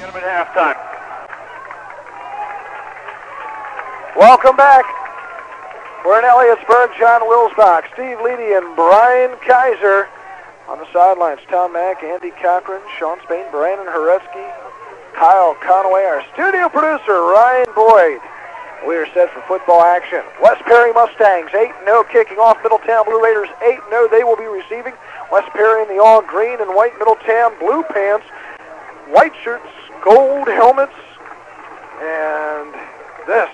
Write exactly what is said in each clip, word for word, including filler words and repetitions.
Get them at halftime. Welcome back. We're in Elliotsburg. John Wilsbach, Steve Leedy, and Brian Kaiser on the sidelines. Tom Mack, Andy Cochran, Sean Spain, Brandon Horetzky, Kyle Conaway, our studio producer, Ryan Boyd. We are set for football action. West Perry Mustangs, eight and oh, kicking off. Middletown Blue Raiders, eight and oh. They will be receiving. West Perry in the all green and white. Middletown blue pants, white shirts, gold helmets, and this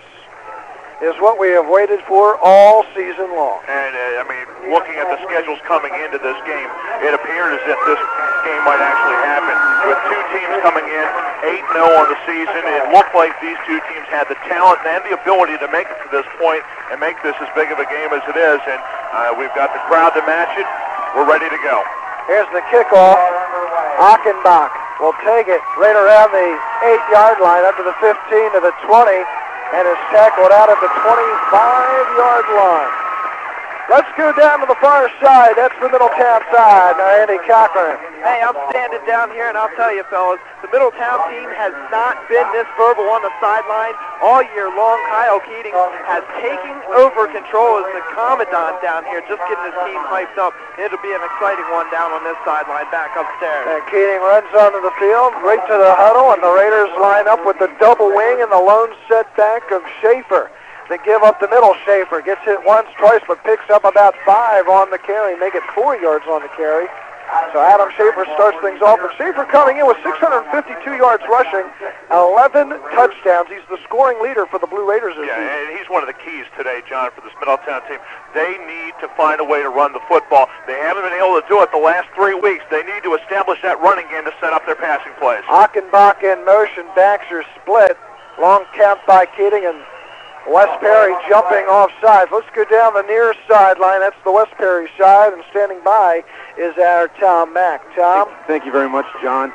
is what we have waited for all season long. And, uh, I mean, looking at the schedules coming into this game, it appeared as if this game might actually happen. With two teams coming in, eight and oh on the season, it looked like these two teams had the talent and the ability to make it to this point and make this as big of a game as it is. And uh, we've got the crowd to match it. We're ready to go. Here's the kickoff. Achenbach will take it right around the eight-yard line up to the fifteen to the twenty. And is tackled out at the twenty-five-yard line. Let's go down to the far side. That's the Middletown side. Now Andy Cochran. Hey, I'm standing down here, and I'll tell you, fellas, the Middletown team has not been this verbal on the sideline all year long. Kyle Keating has taken over control as the commandant down here, just getting his team hyped up. It'll be an exciting one down on this sideline back upstairs. And Keating runs onto the field, right to the huddle, and the Raiders line up with the double wing and the lone setback of Schaefer. They give up the middle. Schaefer gets hit once, twice, but picks up about five on the carry, make it four yards on the carry. So Adam Schaefer starts things off. And Schaefer coming in with six hundred fifty-two yards rushing, eleven touchdowns. He's the scoring leader for the Blue Raiders this yeah, season. And he's one of the keys today, John, for this Middletown team. They need to find a way to run the football. They haven't been able to do it the last three weeks. They need to establish that running game to set up their passing plays. Achenbach in motion, backs are split. Long count by Keating and West Perry jumping off sides. Let's go down the near sideline. That's the West Perry side, and standing by is our Tom Mack. Tom? Thank you very much, John.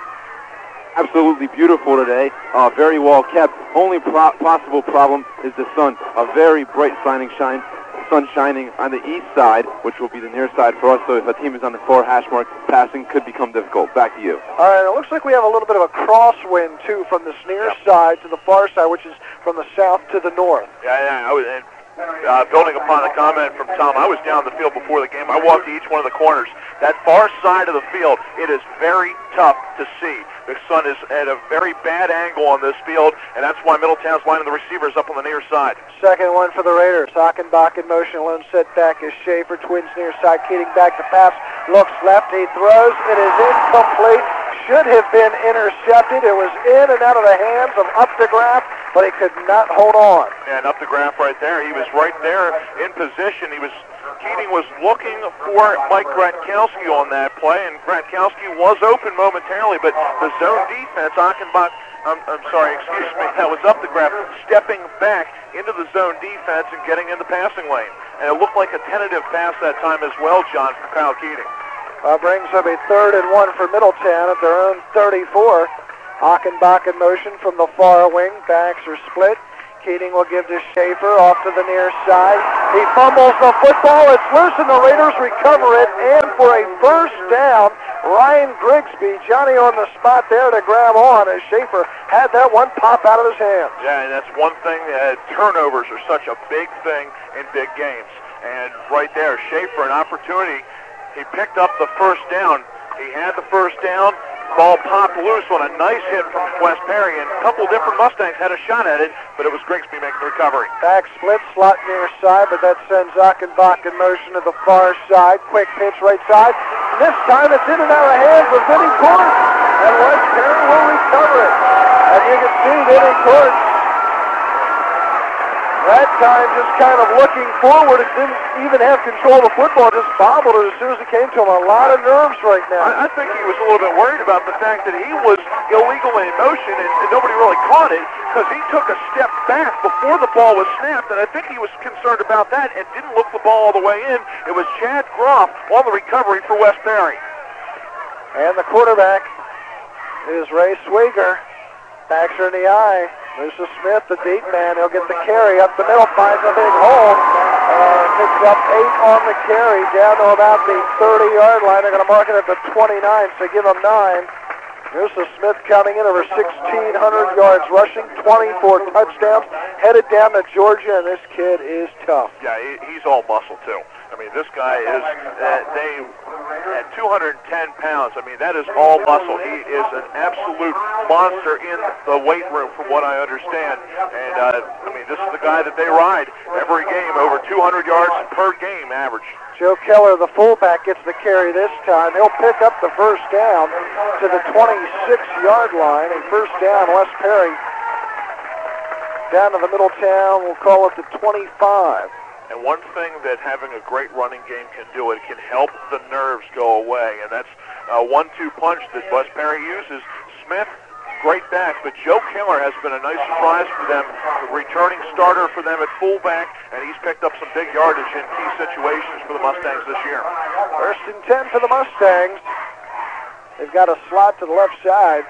Absolutely beautiful today. Uh, very well kept. Only pro possible problem is the sun. A very bright shining shine. Sun shining on the east side, which will be the near side for us. So if a team is on the far hash mark, passing could become difficult. Back to you. All right, it looks like we have a little bit of a crosswind, too, from this near yep. side to the far side, which is from the south to the north. Yeah, yeah. I was, and, uh, building upon the comment from Tom, I was down the field before the game. I walked to each one of the corners. That far side of the field, it is very tough to see. The sun is at a very bad angle on this field, and that's why Middletown's lining the receivers up on the near side. Second one for the Raiders. Achenbach in motion. Lone setback is Schaefer. Twins near side. Keating back to pass. Looks left. He throws. It is incomplete. Should have been intercepted. It was in and out of the hands of Updegraff, but he could not hold on. And Updegraff right there. He was right there in position. He was Keating was looking for Mike Gratkowski on that play, and Gratkowski was open momentarily, but the zone defense, Achenbach, I'm, I'm sorry, excuse me, that was Updegraff stepping back into the zone defense and getting in the passing lane. And it looked like a tentative pass that time as well, John, from Kyle Keating. Uh, brings up a third and one for Middletown at their own thirty-four. Achenbach in motion from the far wing. Backs are split. Keating will give to Schaefer off to the near side. He fumbles the football. It's loose, and the Raiders recover it. And for a first down, Ryan Grigsby, Johnny on the spot there to grab on as Schaefer had that one pop out of his hands. Yeah, and that's one thing. Uh, turnovers are such a big thing in big games. And right there, Schaefer, an opportunity. He picked up the first down. He had the first down. Ball popped loose on a nice hit from West Perry, and a couple different Mustangs had a shot at it, but it was Grigsby making the recovery. Back split, slot near side, but that sends Achenbach in motion to the far side. Quick pitch right side. And this time it's in and out of the hands of Vinny Court, and West Perry will recover it. And you can see Vinny Court that time just kind of looking forward and didn't even have control of the football, just bobbled it as soon as it came to him. A lot of nerves right now. I, I think he was a little bit worried about the fact that he was illegally in motion and, and nobody really caught it because he took a step back before the ball was snapped, and I think he was concerned about that and didn't look the ball all the way in. It was Chad Groff on the recovery for West Perry. And the quarterback is Ray Swigger. Backs are in the eye. Musa Smith, the deep man, he'll get the carry up the middle, finds a big hole, and picks up eight on the carry down to about the thirty-yard line. They're going to mark it at the twenty-nine, so give him nine. Musa Smith counting in over sixteen hundred yards rushing, twenty-four touchdowns, headed down to Georgia, and this kid is tough. Yeah, he, he's all muscle, too. I mean, this guy is, uh, they, at two hundred ten pounds, I mean, that is all muscle. He is an absolute monster in the weight room, from what I understand. And, uh, I mean, this is the guy that they ride every game, over two hundred yards per game average. Joe Keller, the fullback, gets the carry this time. He'll pick up the first down to the twenty-six-yard line. A first down, West Perry down to the Middletown. We'll call it the twenty-five. And one thing that having a great running game can do, it can help the nerves go away. And that's a one two punch that West Perry uses. Smith, great back, but Joe Keller has been a nice surprise for them, the returning starter for them at fullback, and he's picked up some big yardage in key situations for the Mustangs this year. First and ten for the Mustangs. They've got a slot to the left side.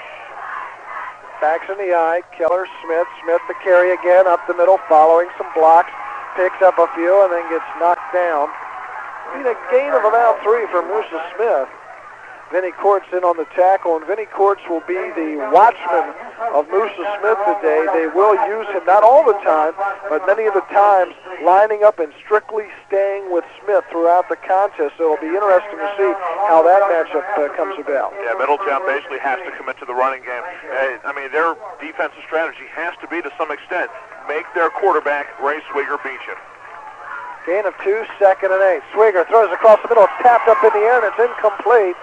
Backs in the eye. Keller, Smith. Smith the carry again up the middle, following some blocks. Picks up a few and then gets knocked down. Need a gain of about three for Musa Smith. Vinnie Courts in on the tackle, and Vinnie Courts will be the watchman of Musa Smith today. They will use him, not all the time, but many of the times lining up and strictly staying with Smith throughout the contest. So it'll be interesting to see how that matchup uh, comes about. Yeah, Middletown basically has to commit to the running game. Uh, I mean, their defensive strategy has to be, to some extent, make their quarterback, Ray Swigger, beat you. Gain of two, second and eight. Swigger throws across the middle. It's tapped up in the air, and it's incomplete.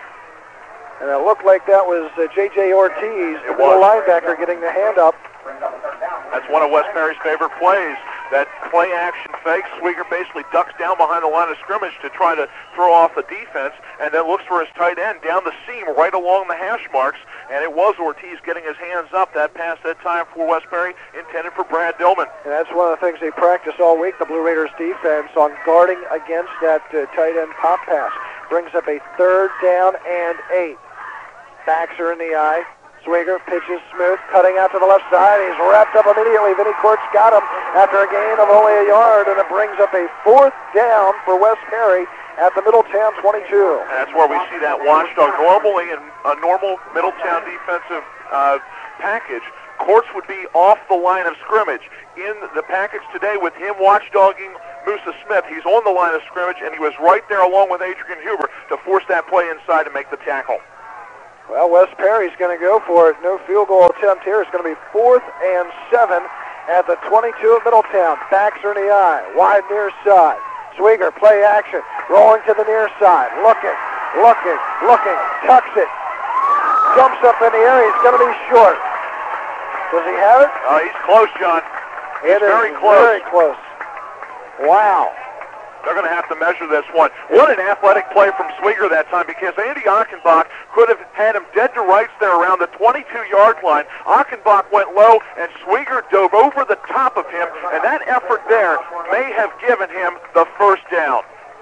And it looked like that was uh, J J Ortiz, the middle linebacker, getting the hand up. That's one of West Perry's favorite plays. That play-action fake. Swigger basically ducks down behind the line of scrimmage to try to throw off the defense, and then looks for his tight end down the seam right along the hash marks. And it was Ortiz getting his hands up. That pass that time for West Perry, intended for Brad Dillman. And that's one of the things they practice all week, the Blue Raiders defense, on guarding against that uh, tight end pop pass. Brings up a third down and eight. Backs are in the eye. Swigger pitches smooth, cutting out to the left side. He's wrapped up immediately. Vinnie Courts got him after a gain of only a yard, and it brings up a fourth down for West Perry at the Middletown twenty-two. And that's where we see that watchdog. Normally in a normal Middletown defensive uh, package, Courts would be off the line of scrimmage. In the package today with him watchdogging Musa Smith, he's on the line of scrimmage, and he was right there along with Adrian Huber to force that play inside and make the tackle. Well, West Perry's going to go for it. No field goal attempt here. It's going to be fourth and seven at the twenty-two of Middletown. Backs are in the eye. Wide near side. Swigger, play action. Rolling to the near side. Looking, looking, looking. Tucks it. Jumps up in the air. He's going to be short. Does he have it? Uh, he's close, John. He's it very is close. Very close. Wow. They're going to have to measure this one. What an athletic play from Swigger that time, because Andy Achenbach could have had him dead to rights there around the twenty-two-yard line. Achenbach went low, and Swigger dove over the top of him, and that effort there may have given him the first down.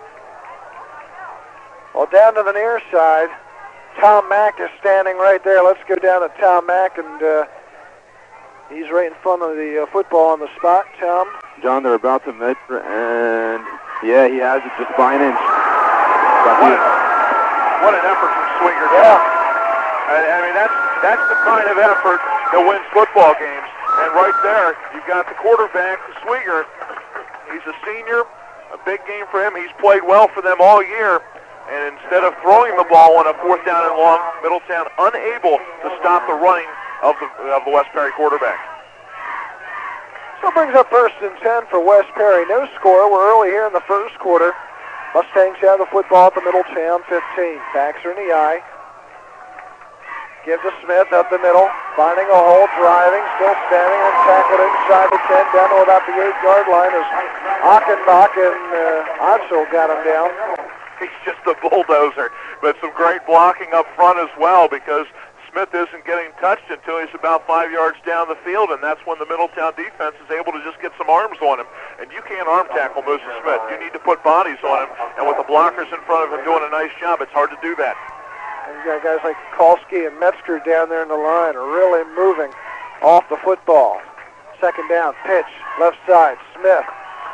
Well, down to the near side, Tom Mack is standing right there. Let's go down to Tom Mack, and uh, he's right in front of the uh, football on the spot. Tom? John, they're about to measure, and yeah, he has it just by an inch. What, what an effort from Swigger. Yeah. I, I mean, that's that's the kind of effort that wins football games. And right there, you've got the quarterback, Swigger. He's a senior, a big game for him. He's played well for them all year. And instead of throwing the ball on a fourth down and long, Middletown unable to stop the running of the of the West Perry quarterback. So it brings up first and ten for West Perry. No score. We're early here in the first quarter. Mustangs have the football at the Middletown fifteen. Backs are in the eye. Gives to Smith up the middle. Finding a hole, driving, still standing and tackled inside the ten, down to about the eight-yard line as Achenbach and uh, Otschel got him down. He's just a bulldozer. But some great blocking up front as well, because Smith isn't getting touched until he's about five yards down the field, and that's when the Middletown defense is able to just get some arms on him. And you can't arm tackle Musa Smith. You need to put bodies on him, and with the blockers in front of him doing a nice job, it's hard to do that. And you got guys like Kalski and Metzger down there in the line are really moving off the football. Second down, pitch, left side, Smith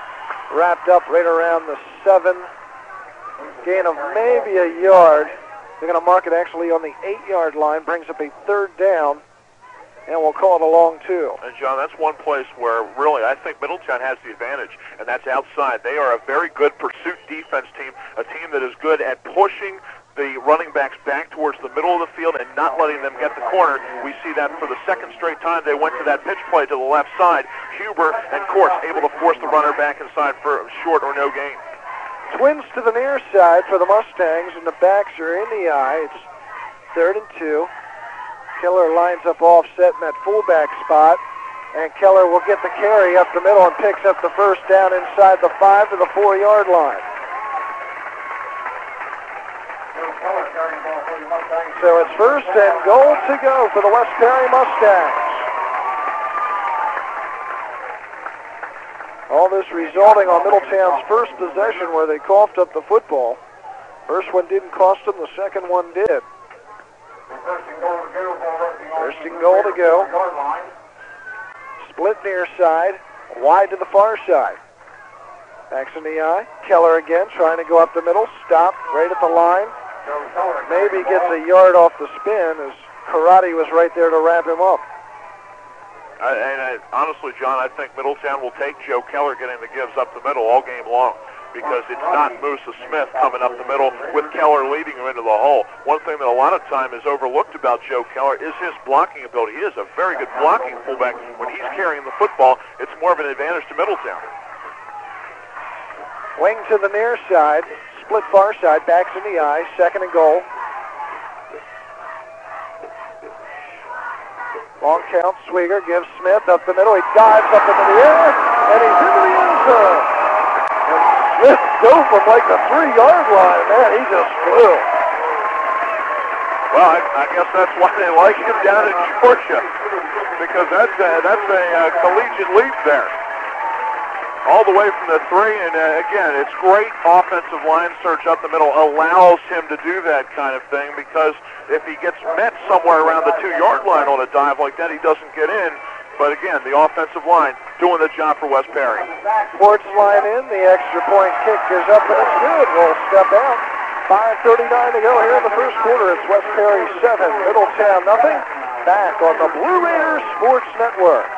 wrapped up right around the seven, gain of maybe a yard. They're going to mark it actually on the eight-yard line, brings up a third down, and we'll call it a long two. And, John, that's one place where really I think Middletown has the advantage, and that's outside. They are a very good pursuit defense team, a team that is good at pushing the running backs back towards the middle of the field and not letting them get the corner. We see that for the second straight time they went to that pitch play to the left side. Huber and Courts able to force the runner back inside for short or no gain. Twins to the near side for the Mustangs, and the backs are in the eye. It's third and two. Keller lines up offset in that fullback spot, and Keller will get the carry up the middle and picks up the first down inside the five to the four-yard line. So it's first and goal to go for the West Perry Mustangs. All this resulting on Middletown's first possession where they coughed up the football. First one didn't cost them, the second one did. First and goal to go. Split near side, wide to the far side. Backs in the eye. Keller again trying to go up the middle. Stopped right at the line. Maybe gets a yard off the spin as Karate was right there to wrap him up. Uh, and uh, honestly, John, I think Middletown will take Joe Keller getting the gives up the middle all game long because it's not Musa Smith coming up the middle with Keller leading him into the hole. One thing that a lot of time is overlooked about Joe Keller is his blocking ability. He is a very good blocking fullback. When he's carrying the football, it's more of an advantage to Middletown. Wing to the near side, split far side, backs in the eye, second and goal. Long count, Swigert gives Smith up the middle. He dives up into the air, and he's into the end zone. And Smith dove from like the three-yard line. Man, he just flew. Well, I, I guess that's why they like him down in Georgia, because that's a, that's a uh, collegiate leap there. All the way from the three, and uh, again, it's great offensive line search up the middle, allows him to do that kind of thing, because if he gets met somewhere around the two-yard line on a dive like that, he doesn't get in. But again, the offensive line doing the job for West Perry. Ports line in, the extra point kick is up, and it's good. We'll step out. five thirty-nine to go here in the first quarter. It's West Perry seven, Middletown nothing. Back on the Blue Raiders Sports Network.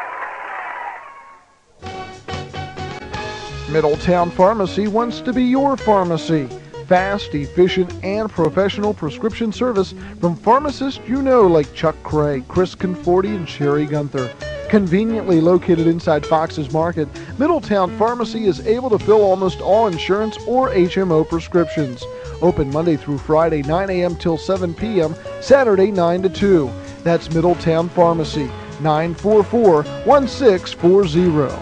Middletown Pharmacy wants to be your pharmacy. Fast, efficient, and professional prescription service from pharmacists you know like Chuck Cray, Chris Conforti, and Sherry Gunther. Conveniently located inside Fox's Market, Middletown Pharmacy is able to fill almost all insurance or H M O prescriptions. Open Monday through Friday, nine a.m. till seven p.m., Saturday, nine to two. That's Middletown Pharmacy, nine four four, one six four zero.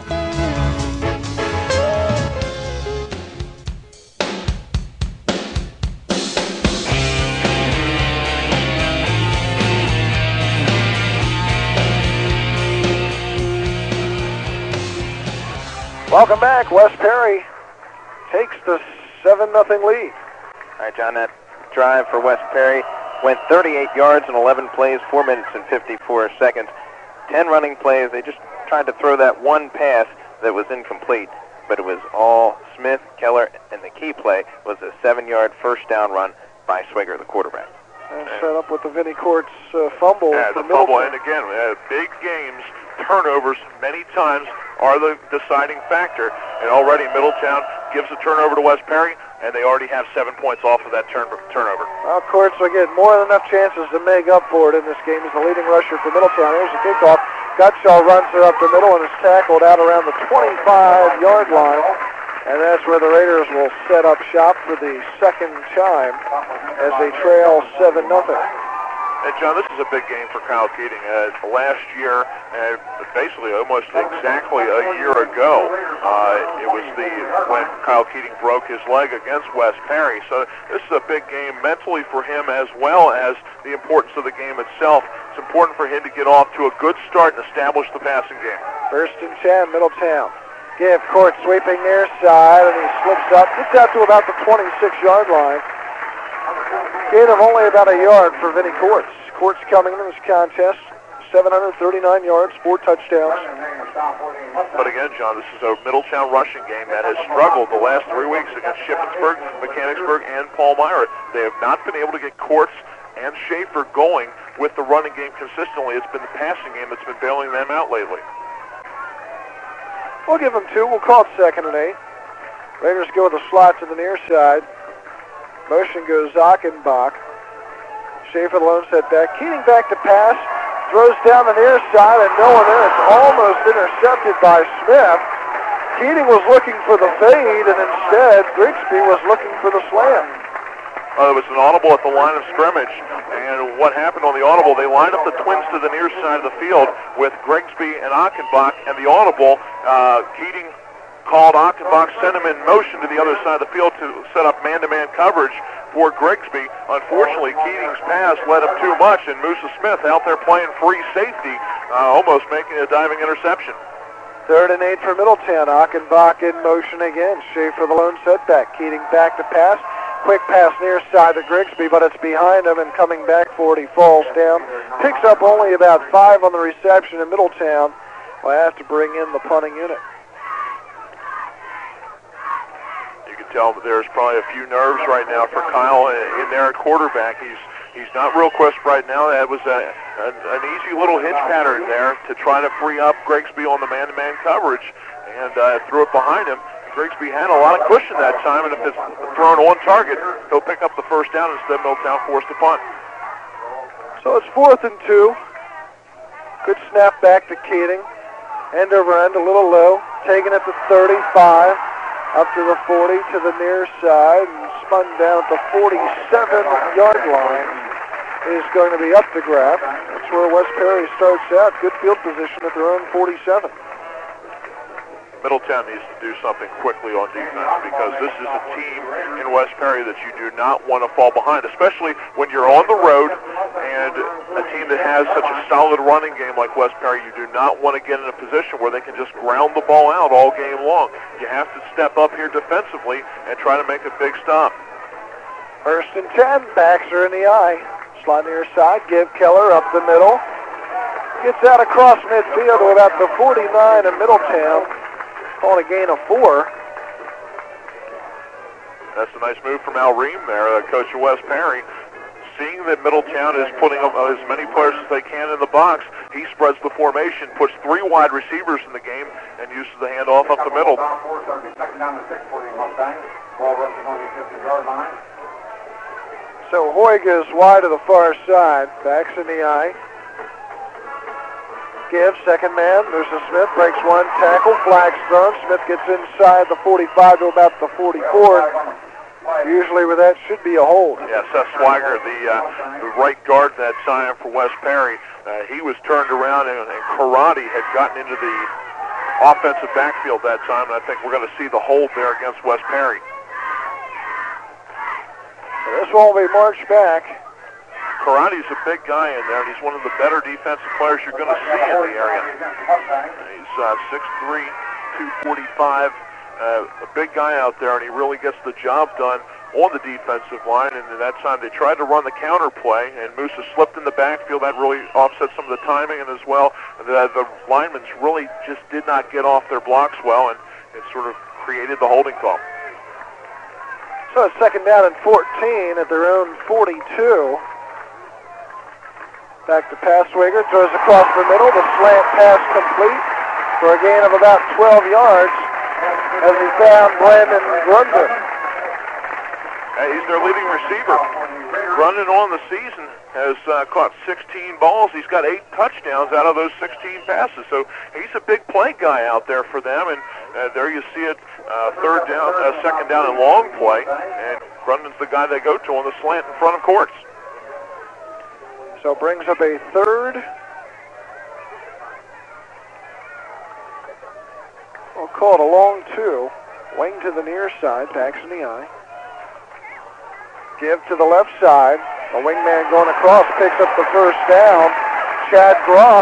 Welcome back. West Perry takes the seven nothing lead. All right, John, that drive for West Perry went thirty-eight yards in eleven plays, four minutes and fifty-four seconds. ten running plays. They just tried to throw that one pass that was incomplete, but it was all Smith, Keller, and the key play was a seven-yard first down run by Swigert, the quarterback. And set up with the Vinnie Courts uh, fumble. Yeah, the fumble, and again, uh, big games, turnovers many times are the deciding factor. And already Middletown gives a turnover to West Perry, and they already have seven points off of that turn turnover. Well, Courts will get more than enough chances to make up for it in this game. He's the leading rusher for Middletown. Here's the kickoff. Gutshaw runs it up the middle and is tackled out around the twenty-five-yard line. And that's where the Raiders will set up shop for the second time as they trail seven nothing. And, John, this is a big game for Kyle Keating. Uh, last year, uh, basically almost exactly a year ago, uh, it was the when Kyle Keating broke his leg against West Perry. So this is a big game mentally for him as well as the importance of the game itself. It's important for him to get off to a good start and establish the passing game. First and ten, Middletown. Give Court sweeping near side, and he slips up, gets out to about the twenty-six-yard line. Gain of only about a yard for Vinnie Courts. Courts coming into this contest, seven hundred thirty-nine yards, four touchdowns. But again, John, this is a Middletown rushing game that has struggled the last three weeks against Shippensburg, Mechanicsburg, and Palmyra. They have not been able to get Courts and Schaefer going with the running game consistently. It's been the passing game that's been bailing them out lately. We'll give them two. We'll call it second and eight. Raiders go with a slot to the near side. Motion goes Achenbach. Schaefer, the lone setback. Keating back to pass. Throws down the near side, and no one there. It's almost intercepted by Smith. Keating was looking for the fade, and instead Grigsby was looking for the slam. Uh, there was an audible at the line of scrimmage, and what happened on the audible, they lined up the twins to the near side of the field with Grigsby and Achenbach, and the audible, uh, Keating called Achenbach, sent him in motion to the other side of the field to set up man-to-man coverage for Grigsby. Unfortunately, Keating's pass led him too much, and Musa Smith out there playing free safety, uh, almost making a diving interception. Third and eight for Middletown. Achenbach in motion again. Schaefer the lone setback. Keating back to pass. Quick pass near side to Grigsby, but it's behind him, and coming back for it, he falls down. Picks up only about five on the reception in Middletown. Will have to bring in the punting unit. Tell that there's probably a few nerves right now for Kyle in there at quarterback. He's he's not real crisp right now. That was a, a, an easy little hitch pattern there to try to free up Grigsby on the man-to-man coverage, and uh, threw it behind him. Grigsby had a lot of cushion that time, and if it's thrown on target, he'll pick up the first down. Instead, Middletown forced a punt. So it's fourth and two. Good snap back to Keating. End over end, a little low. Taking it to thirty-five. Up to the forty, to the near side, and spun down at the forty-seven-yard line. Is going to be up to grab. That's where West Perry starts out. Good field position at their own forty-seven. Middletown needs to do something quickly on defense, because this is a team in West Perry that you do not want to fall behind, especially when you're on the road and a team that has such a solid running game like West Perry. You do not want to get in a position where they can just ground the ball out all game long. You have to step up here defensively and try to make a big stop. First and ten, backs are in the eye. Slide near side, give Keller up the middle. Gets out across midfield to about the forty-nine of Middletown. Calling a gain of four. That's a nice move from Al Ream there, uh, coach of West Perry. Seeing that Middletown is putting up as many players as they can in the box, he spreads the formation, puts three wide receivers in the game, and uses the handoff up the middle. So Hoy goes wide to the far side, backs in the eye. Give, second man, Musa Smith breaks one tackle, flags thrown. Smith gets inside the forty-five to about the forty-four. Usually where that should be a hold. Yeah, Seth Swigert, the, uh, the right guard that time for West Perry, uh, he was turned around, and, and Karate had gotten into the offensive backfield that time, and I think we're going to see the hold there against West Perry. So this one will be marched back. Karate's a big guy in there, and he's one of the better defensive players you're going to see in the area. He's uh, six three, two forty-five, uh, a big guy out there, and he really gets the job done on the defensive line. And at that time, they tried to run the counter play, and Musa slipped in the backfield. That really offset some of the timing, and as well, the, the linemen really just did not get off their blocks well, and it sort of created the holding call. So it's second down and fourteen at their own forty-two. Back to Passwager, throws across the middle, the slant pass complete for a gain of about twelve yards as he found Brandon Grunden. Hey, he's their leading receiver. Grunden on the season has uh, caught sixteen balls. He's got eight touchdowns out of those sixteen passes. So he's a big play guy out there for them. And uh, there you see it, uh, third down, uh, second down and long play. And Grunden's the guy they go to on the slant in front of Courts. So brings up a third. We'll call it a long two. Wing to the near side, backs in the eye. Give to the left side. The wingman going across picks up the first down. Chad Groff.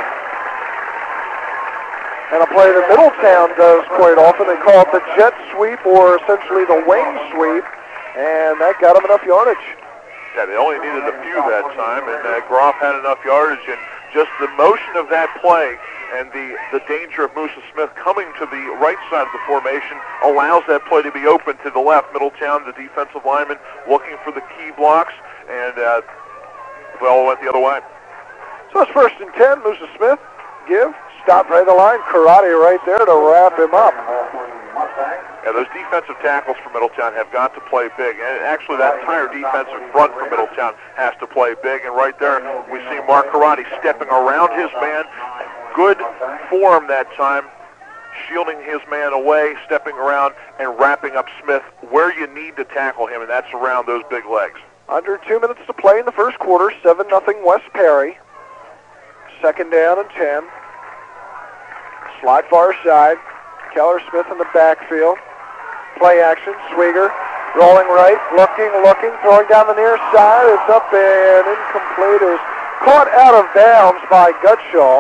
And a play that Middletown does quite often. They call it the jet sweep, or essentially the wing sweep. And that got him enough yardage. Yeah, they only needed a few that time, and uh, Groff had enough yardage, and just the motion of that play and the, the danger of Musa Smith coming to the right side of the formation allows that play to be open to the left. Middletown, the defensive lineman, looking for the key blocks, and uh, well, went the other way. So it's first and ten. Musa Smith, give, stop right at the line. Karate right there to wrap him up. Yeah, those defensive tackles for Middletown have got to play big. And actually, that entire defensive front for Middletown has to play big. And right there, we see Mark Karate stepping around his man. Good form that time, shielding his man away, stepping around, and wrapping up Smith where you need to tackle him, and that's around those big legs. Under two minutes to play in the first quarter, seven nothing West Perry. Second down and ten. Slide far side. Keller Smith in the backfield. Play action. Swigger rolling right, looking, looking, throwing down the near side. It's up and incomplete. It was caught out of bounds by Gutshaw.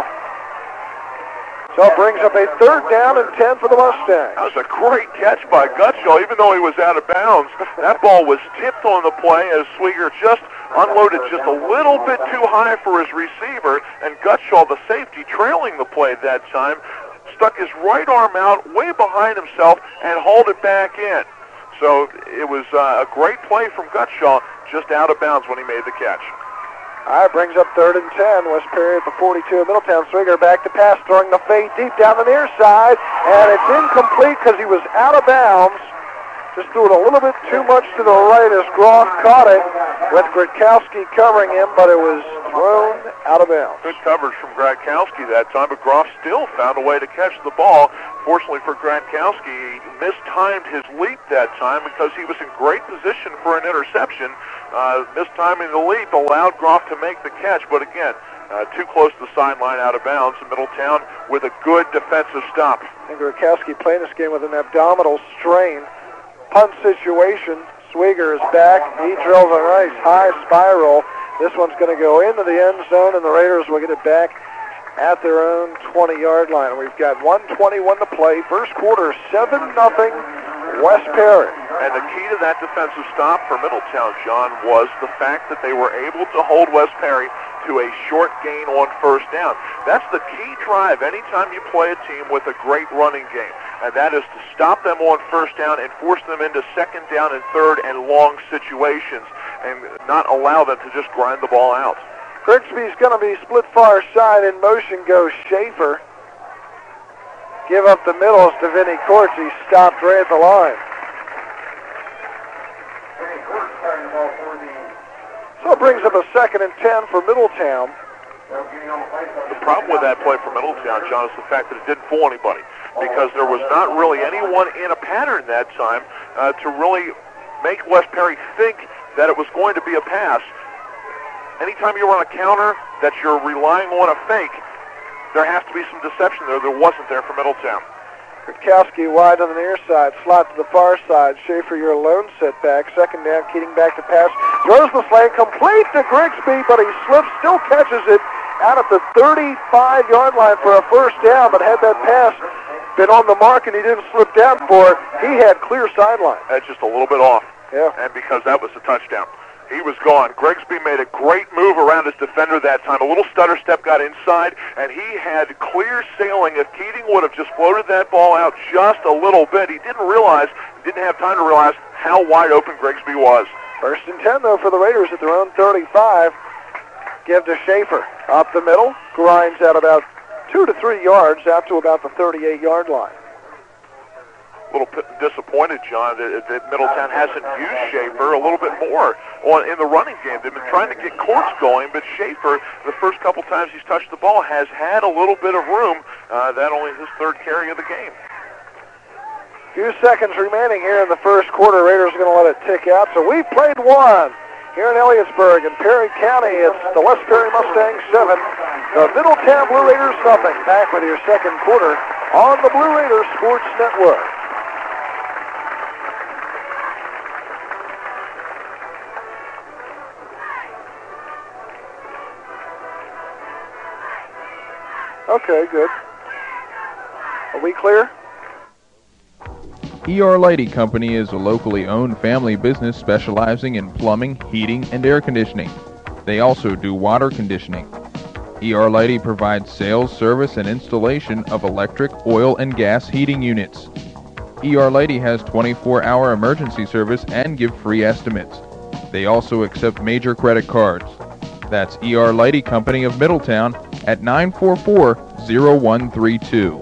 So it brings up a third down and ten for the Mustangs. That was a great catch by Gutshaw, even though he was out of bounds. That ball was tipped on the play as Swigger just unloaded just a little bit too high for his receiver, and Gutshaw, the safety, trailing the play that time, stuck his right arm out way behind himself and hauled it back in. So it was uh, a great play from Gutshaw, just out of bounds when he made the catch. All right, brings up third and ten. West Perry at the forty-two of Middletown. Swigger back to pass, throwing the fade deep down the near side, and it's incomplete because he was out of bounds. Just threw it a little bit too much to the right as Groff caught it with Gradkowski covering him, but it was thrown out of bounds. Good coverage from Gradkowski that time, but Groff still found a way to catch the ball. Fortunately for Gradkowski, he mistimed his leap that time because he was in great position for an interception. Uh, mistiming the leap allowed Groff to make the catch, but again, uh, too close to the sideline, out of bounds. And Middletown with a good defensive stop. And Gradkowski playing this game with an abdominal strain. Punt situation. Swigger is back. He drills a nice high spiral. This one's going to go into the end zone, and the Raiders will get it back at their own twenty-yard line. We've got one twenty-one to play. First quarter, seven nothing West Perry. And the key to that defensive stop for Middletown, John, was the fact that they were able to hold West Perry to a short gain on first down. That's the key drive anytime you play a team with a great running game, and that is to stop them on first down and force them into second down and third and long situations and not allow them to just grind the ball out. Grigsby's going to be split far side. In motion goes Schaefer. Give up the middle to Vinny Courts. He stopped right at the line. So it brings up a second and ten for Middletown. The problem with that play for Middletown, John, is the fact that it didn't fool anybody, because there was not really anyone in a pattern that time uh, to really make West Perry think that it was going to be a pass. Anytime you run a counter that you're relying on a fake, there has to be some deception there. There wasn't there for Middletown. Gradkowski wide on the near side, slot to the far side. Schaefer, your lone setback. Second down, Keating back to pass. Throws the slant complete to Grigsby, but he slips, still catches it out at the thirty-five-yard line for a first down, but had that pass been on the mark and he didn't slip down for it, he had clear sideline. That's just a little bit off. Yeah. And because that was a touchdown. He was gone. Grigsby made a great move around his defender that time. A little stutter step got inside, and he had clear sailing. If Keating would have just floated that ball out just a little bit, he didn't realize, didn't have time to realize how wide open Grigsby was. First and ten, though, for the Raiders at their own thirty-five. Give to Schaefer. Up the middle, grinds out about two to three yards out to about the thirty-eight-yard line. A little bit disappointed, John, that, that Middletown hasn't used Schaefer a little bit more on, in the running game. They've been trying to get Courts going, but Schaefer, the first couple times he's touched the ball, has had a little bit of room. Uh, that only his third carry of the game. Few seconds remaining here in the first quarter. Raiders are going to let it tick out. So we've played one here in Elliotsburg and Perry County. It's the West Perry Mustangs seven, the Middletown Blue Raiders nothing. Back with your second quarter on the Blue Raiders Sports Network. Okay, good. Are we clear? E R Lighting Company is a locally owned family business specializing in plumbing, heating, and air conditioning. They also do water conditioning. E R Lighty provides sales, service, and installation of electric, oil, and gas heating units. E R Lighty has twenty-four hour emergency service and give free estimates. They also accept major credit cards. That's E R Lighty Company of Middletown at nine four four, zero one three two.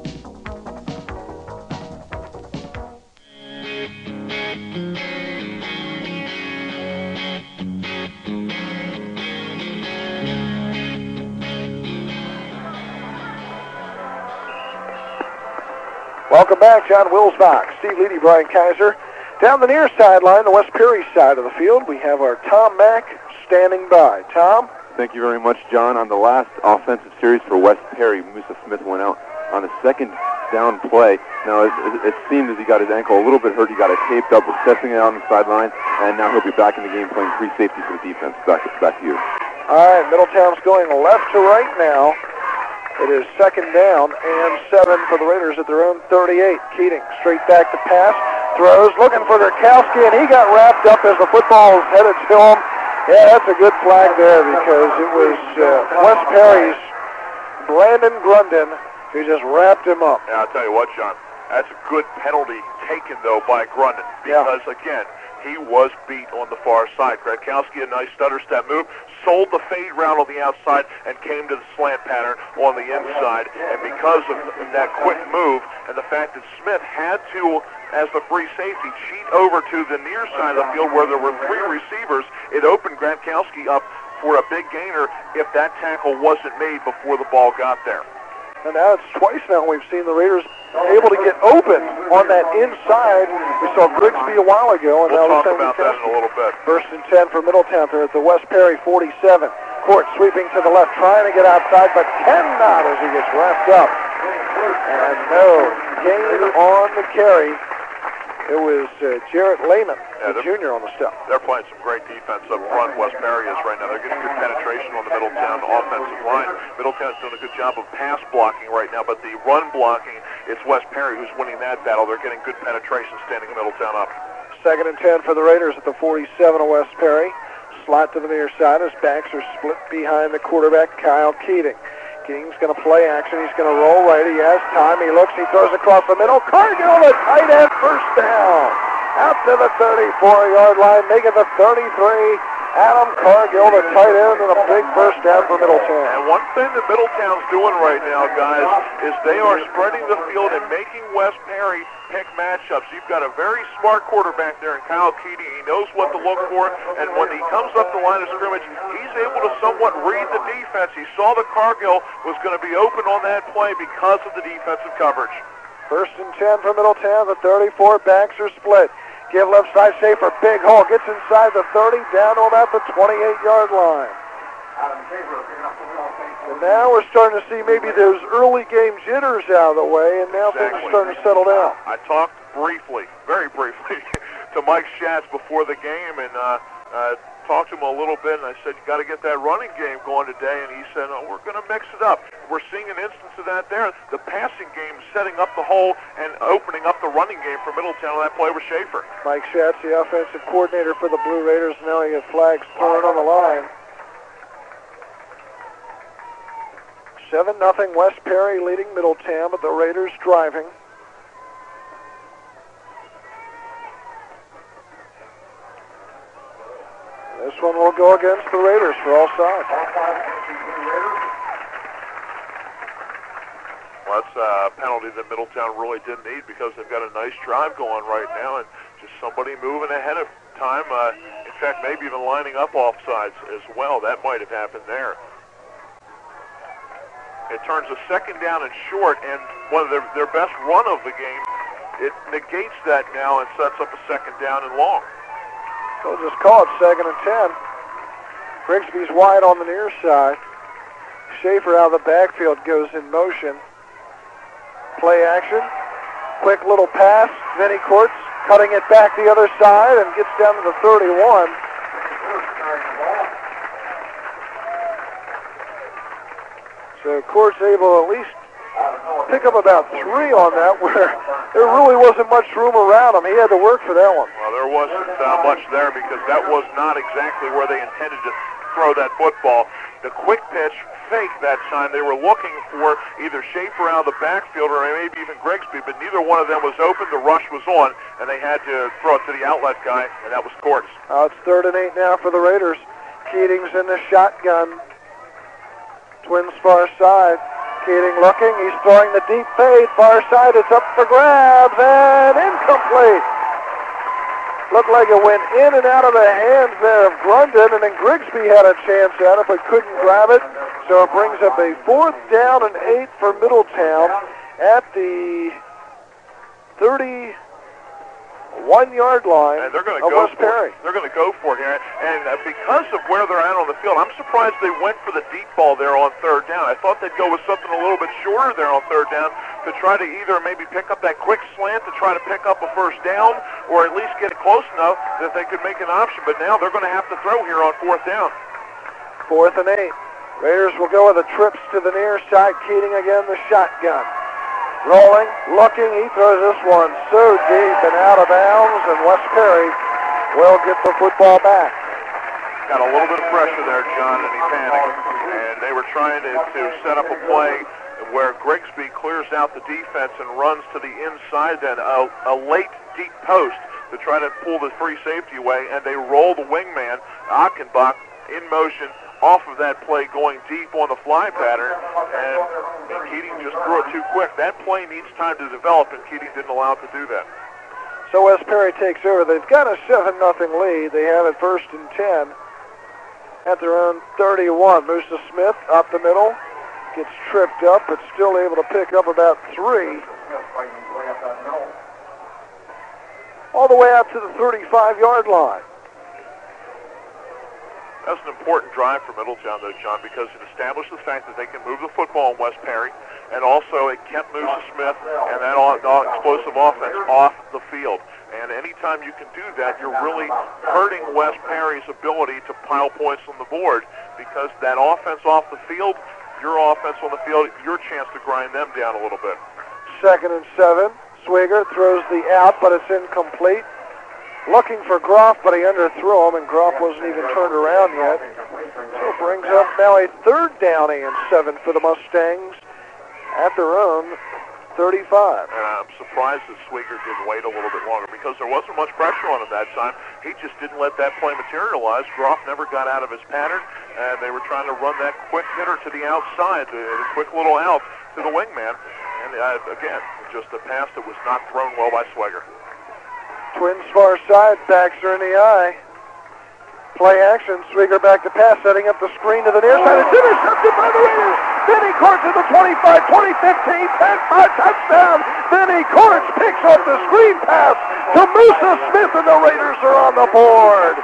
Welcome back, John Wilsbach, Steve Leedy, Brian Kaiser. Down the near sideline, the West Perry side of the field, we have our Tom Mack standing by. Tom? Thank you very much, John. On the last offensive series for West Perry, Musa Smith went out on a second down play. Now, it, it, it seemed as he got his ankle a little bit hurt. He got it taped up. We're testing it out on the sideline, and now he'll be back in the game playing free safety for the defense. Back, back to you. All right, Middletown's going left to right now. It is second down and seven for the Raiders at their own thirty-eight. Keating straight back to pass, throws, looking for Gurkowski, and he got wrapped up as the football was headed to him. Yeah, that's a good flag there because it was uh, West Perry's Brandon Grunden who just wrapped him up. Yeah, I'll tell you what, John, that's a good penalty taken, though, by Grunden because, yeah. again, he was beat on the far side. Gradkowski, a nice stutter step move, sold the fade route on the outside and came to the slant pattern on the inside. And because of that quick move and the fact that Smith had to, as the free safety, cheat over to the near side of the field where there were three receivers, it opened Gradkowski up for a big gainer if that tackle wasn't made before the ball got there. And now it's twice now we've seen the Raiders able to get open on that inside. We saw Grigsby a while ago. And we'll now talk about that in a little bit. First and ten for Middletown. They're at the West Perry forty-seven. Court sweeping to the left, trying to get outside, but cannot as he gets wrapped up. And no gain on the carry. It was uh, Jarrett Lehman, yeah, the junior, on the step. They're playing some great defense up front. West Perry is right now. They're getting good penetration on the Middletown offensive line. Middletown's doing a good job of pass blocking right now, but the run blocking, it's West Perry who's winning that battle. They're getting good penetration standing Middletown up. Second and ten for the Raiders at the forty-seven of West Perry. Slot to the near side as backs are split behind the quarterback, Kyle Keating. Keating's going to play action. He's going to roll right. He has time. He looks. He throws across the middle. Cargill, the tight end, first down. Out to the thirty-four-yard line, making the thirty-three. Adam Cargill, the tight end, and a big first down for Middletown. And one thing that Middletown's doing right now, guys, is they are spreading the field and making West Perry pick matchups. You've got a very smart quarterback there in Kyle Keating. He knows what to look for, and when he comes up the line of scrimmage, he's able to somewhat read the defense. He saw that Cargill was going to be open on that play because of the defensive coverage. First and ten for Middletown. The thirty-four backs are split. Give left side, Schaefer, big hole, gets inside the thirty, down to about the twenty-eight-yard line. And now we're starting to see maybe those early game jitters out of the way, and now exactly. things are starting to settle down. I talked briefly, very briefly, to Mike Schatz before the game, and uh, uh, talked to him a little bit, and I said, you got to get that running game going today, and he said, oh, we're going to mix it up. We're seeing an instance of that there. The passing game setting up the hole and opening up the running game for Middletown on that play with Schaefer. Mike Schatz, the offensive coordinator for the Blue Raiders, now he has flags thrown on the line. seven nothing West Perry leading Middletown, but the Raiders driving. This one will go against the Raiders for all sides. Well, that's a penalty that Middletown really didn't need because they've got a nice drive going right now and just somebody moving ahead of time. Uh, in fact, maybe even lining up offsides as well. That might have happened there. It turns a second down and short, and one of their, their best run of the game, it negates that now and sets up a second down and long. So we'll just call it second and ten. Grigsby's wide on the near side. Schaefer out of the backfield goes in motion. Play action. Quick little pass. Vinnie Courts cutting it back the other side and gets down to the thirty-one. So Courts able to at least pick up about three on that, where there really wasn't much room around him. He had to work for that one. Well, there wasn't uh, much there because that was not exactly where they intended to throw that football. The quick pitch fake that time. They were looking for either Schaefer out of the backfield or maybe even Grigsby, but neither one of them was open. The rush was on, and they had to throw it to the outlet guy, and that was Courts. Uh, it's third and eight now for the Raiders. Keating's in the shotgun. Twins far side. Keating looking. He's throwing the deep fade. Far side. It's up for grabs and incomplete. Looked like it went in and out of the hands there of Grundon, and then Grigsby had a chance at it but couldn't grab it. So it brings up a fourth down and eight for Middletown at the thirty-one-yard line and they're going to of go West for Perry. it. They're going to go for it here. And uh, because of where they're at on the field, I'm surprised they went for the deep ball there on third down. I thought they'd go with something a little bit shorter there on third down to try to either maybe pick up that quick slant to try to pick up a first down or at least get it close enough that they could make an option. But now they're going to have to throw here on fourth down. Fourth and eight. Raiders will go with the trips to the near side. Keating again, the shotgun. Rolling, looking, he throws this one so deep and out of bounds, and West Perry will get the football back. Got a little bit of pressure there, John, and he panicked. And they were trying to, to set up a play where Grigsby clears out the defense and runs to the inside, then a, a late deep post to try to pull the free safety away, and they roll the wingman, Achenbach, in motion off of that play going deep on the fly pattern, and, and Keating just threw it too quick. That play needs time to develop, and Keating didn't allow it to do that. So West Perry takes over. They've got a seven nothing lead. They have it first and ten at their own thirty-one. Musa Smith up the middle, gets tripped up, but still able to pick up about three. All the way out to the thirty-five-yard line. That's an important drive for Middletown, though, John, because it established the fact that they can move the football in West Perry, and also it kept Musa Smith and that all, all explosive offense off the field. And anytime you can do that, you're really hurting West Perry's ability to pile points on the board, because that offense off the field, your offense on the field, your chance to grind them down a little bit. Second and seven. Swigert throws the out, but it's incomplete. Looking for Groff, but he underthrew him, and Groff wasn't even turned around yet. So it brings up now a third down and seven for the Mustangs at their own thirty-five. And I'm surprised that Swigert didn't wait a little bit longer, because there wasn't much pressure on him that time. He just didn't let that play materialize. Groff never got out of his pattern, and they were trying to run that quick hitter to the outside, the, the quick little out to the wingman. And uh, again, just a pass that was not thrown well by Swigert. Twins far side, backs are in the eye. Play action, Swigert back to pass, setting up the screen to the near side. It's intercepted by the Raiders. Vinny Courts to the twenty-five, twenty, fifteen, ten, five, touchdown. Vinny Courts picks up the screen pass to Musa Smith, and the Raiders are on the board.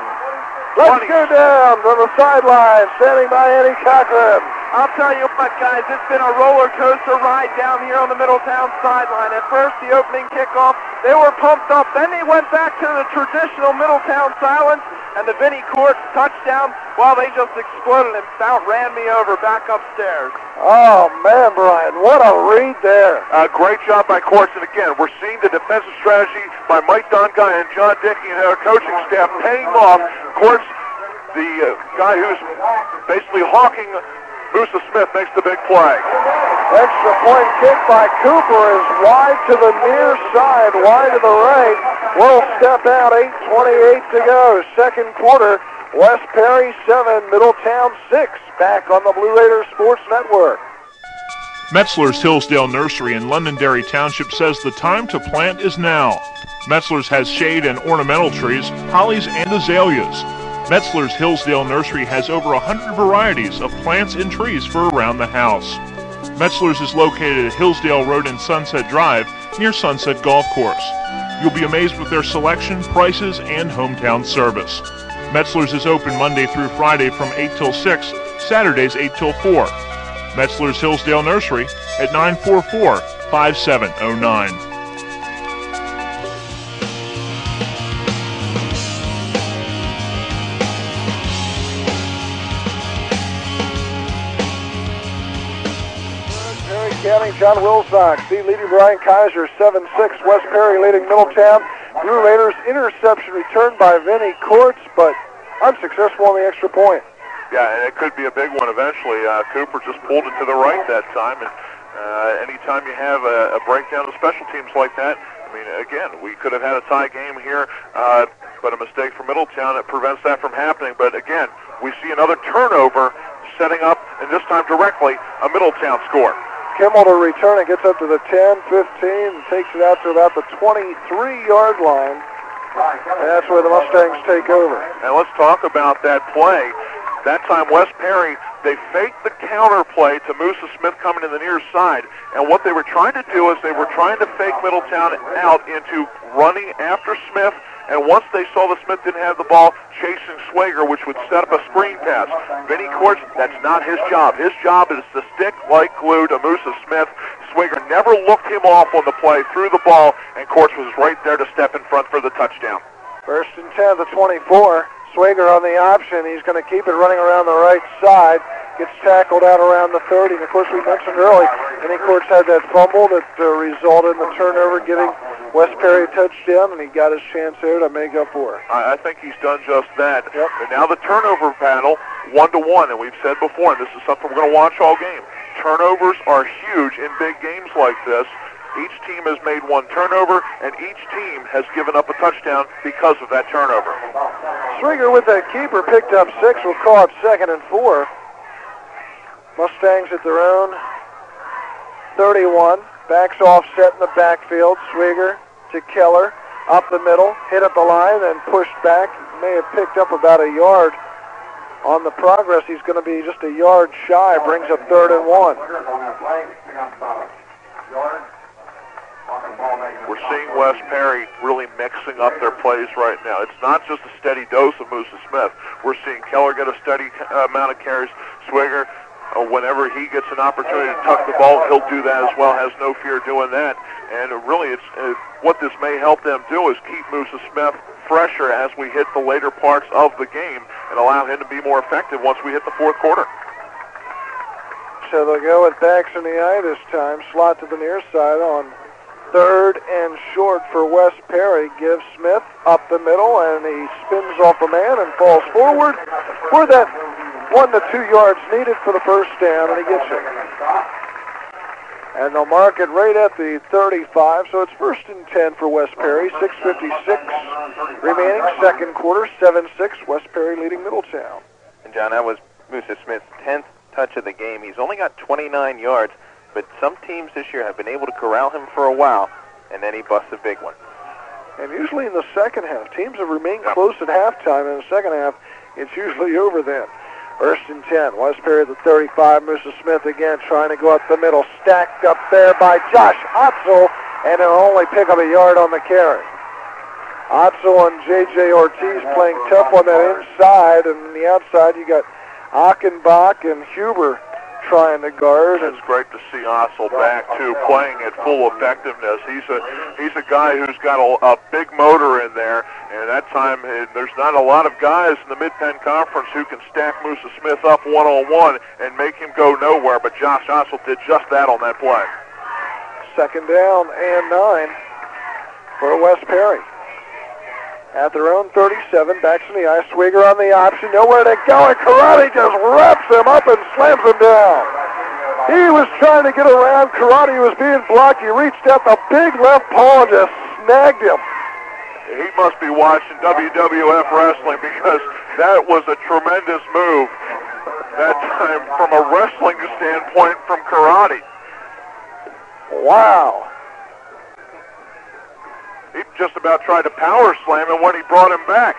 Let's go down to the sideline, standing by Eddie Cochran. I'll tell you what, guys, it's been a roller coaster ride down here on the Middletown sideline. At first, the opening kickoff, they were pumped up. Then they went back to the traditional Middletown silence, and the Vinny Courts touchdown, well, they just exploded and about ran me over back upstairs. Oh, man, Brian, what a read there. Uh, great job by Courts, and again, we're seeing the defensive strategy by Mike Donguy and John Dickey and our coaching staff paying off. Courts, the uh, guy who's basically hawking Musa Smith, makes the big play. Extra point kick by Cooper is wide to the near side, wide to the right. Will step out, eight twenty-eight to go. Second quarter, West Perry seven, Middletown six. Back on the Blue Raiders Sports Network. Metzler's Hillsdale Nursery in Londonderry Township says the time to plant is now. Metzler's has shade and ornamental trees, hollies and azaleas. Metzler's Hillsdale Nursery has over one hundred varieties of plants and trees for around the house. Metzler's is located at Hillsdale Road and Sunset Drive near Sunset Golf Course. You'll be amazed with their selection, prices, and hometown service. Metzler's is open Monday through Friday from eight till six, Saturdays eight till four. Metzler's Hillsdale Nursery at nine four four, five seven zero nine. County, John Wilsock, Steve leading Brian Kaiser, seven six. West Perry leading Middletown. Blue Raiders interception returned by Vinny Courts, but unsuccessful on the extra point. Yeah, and it could be a big one eventually. Uh, Cooper just pulled it to the right that time, and uh, anytime you have a, a breakdown of special teams like that, I mean, again, we could have had a tie game here, uh, but a mistake from Middletown that prevents that from happening. But again, we see another turnover setting up, and this time directly, a Middletown score. Kimmel to return it, gets up to the ten, fifteen, and takes it out to about the twenty-three-yard line. And that's where the Mustangs take over. And let's talk about that play. That time, West Perry, they faked the counter play to Musa Smith coming in the near side. And what they were trying to do is they were trying to fake Middletown out into running after Smith. And once they saw that Smith didn't have the ball, chasing Swager, which would set up a screen pass. Vinny Courts, that's not his job. His job is to stick like glue to Musa Smith. Swager never looked him off on the play, threw the ball, and Courts was right there to step in front for the touchdown. First and ten, the twenty-four. Swager on the option. He's going to keep it running around the right side. Gets tackled out around the thirty. And, of course, we mentioned early, Vinny Courts had that fumble that uh, resulted in the turnover, giving West Perry a touchdown, and he got his chance there to make up for it. I, I think he's done just that. Yep. And now the turnover battle, one to one, and we've said before, and this is something we're going to watch all game. Turnovers are huge in big games like this. Each team has made one turnover, and each team has given up a touchdown because of that turnover. Swinger with that keeper picked up six. We'll call it second and four. Mustangs at their own thirty-one. Backs off, set in the backfield. Swinger to Keller. Up the middle. Hit at the line, then pushed back. May have picked up about a yard on the progress. He's going to be just a yard shy. Brings up third and one. We're seeing West Perry really mixing up their plays right now. It's not just a steady dose of Musa Smith. We're seeing Keller get a steady uh, amount of carries. Swiger, uh, whenever he gets an opportunity to tuck the ball, he'll do that as well. Has no fear doing that. And really, it's uh, what this may help them do is keep Musa Smith fresher as we hit the later parts of the game and allow him to be more effective once we hit the fourth quarter. So they'll go with backs in the eye this time. Slot to the near side on third and short for West Perry. Gives Smith up the middle, and he spins off a man and falls forward for that one to two yards needed for the first down, and he gets it. And they'll mark it right at the thirty-five, so it's first and ten for West Perry. six fifty-six remaining, second quarter, seven six, West Perry leading Middletown. And John, that was Musa Smith's tenth touch of the game. He's only got twenty-nine yards. But some teams this year have been able to corral him for a while, and then he busts a big one. And usually in the second half, teams have remained close at halftime. In the second half, it's usually over then. First and ten, West Perry at the thirty-five. Musa Smith again trying to go up the middle. Stacked up there by Josh Otzel, and it'll only pick up a yard on the carry. Otzel and J J Ortiz playing tough on that inside, and on the outside you got Achenbach and Huber trying to guard. It's great to see Ossel back too, playing at full effectiveness. He's a he's a guy who's got a, a big motor in there, and at that time uh, there's not a lot of guys in the Mid-Penn Conference who can stack Musa Smith up one-on-one and make him go nowhere, but Josh Ossel did just that on that play. Second down and nine for West Perry. At their own thirty-seven, backs in the eye. Swiger on the option, nowhere to go, and Karate just wraps him up and slams him down. He was trying to get around. Karate was being blocked. He reached out the big left paw and just snagged him. He must be watching W W F wrestling because that was a tremendous move that time from a wrestling standpoint from Karate. Wow. He just about tried to power slam him when he brought him back.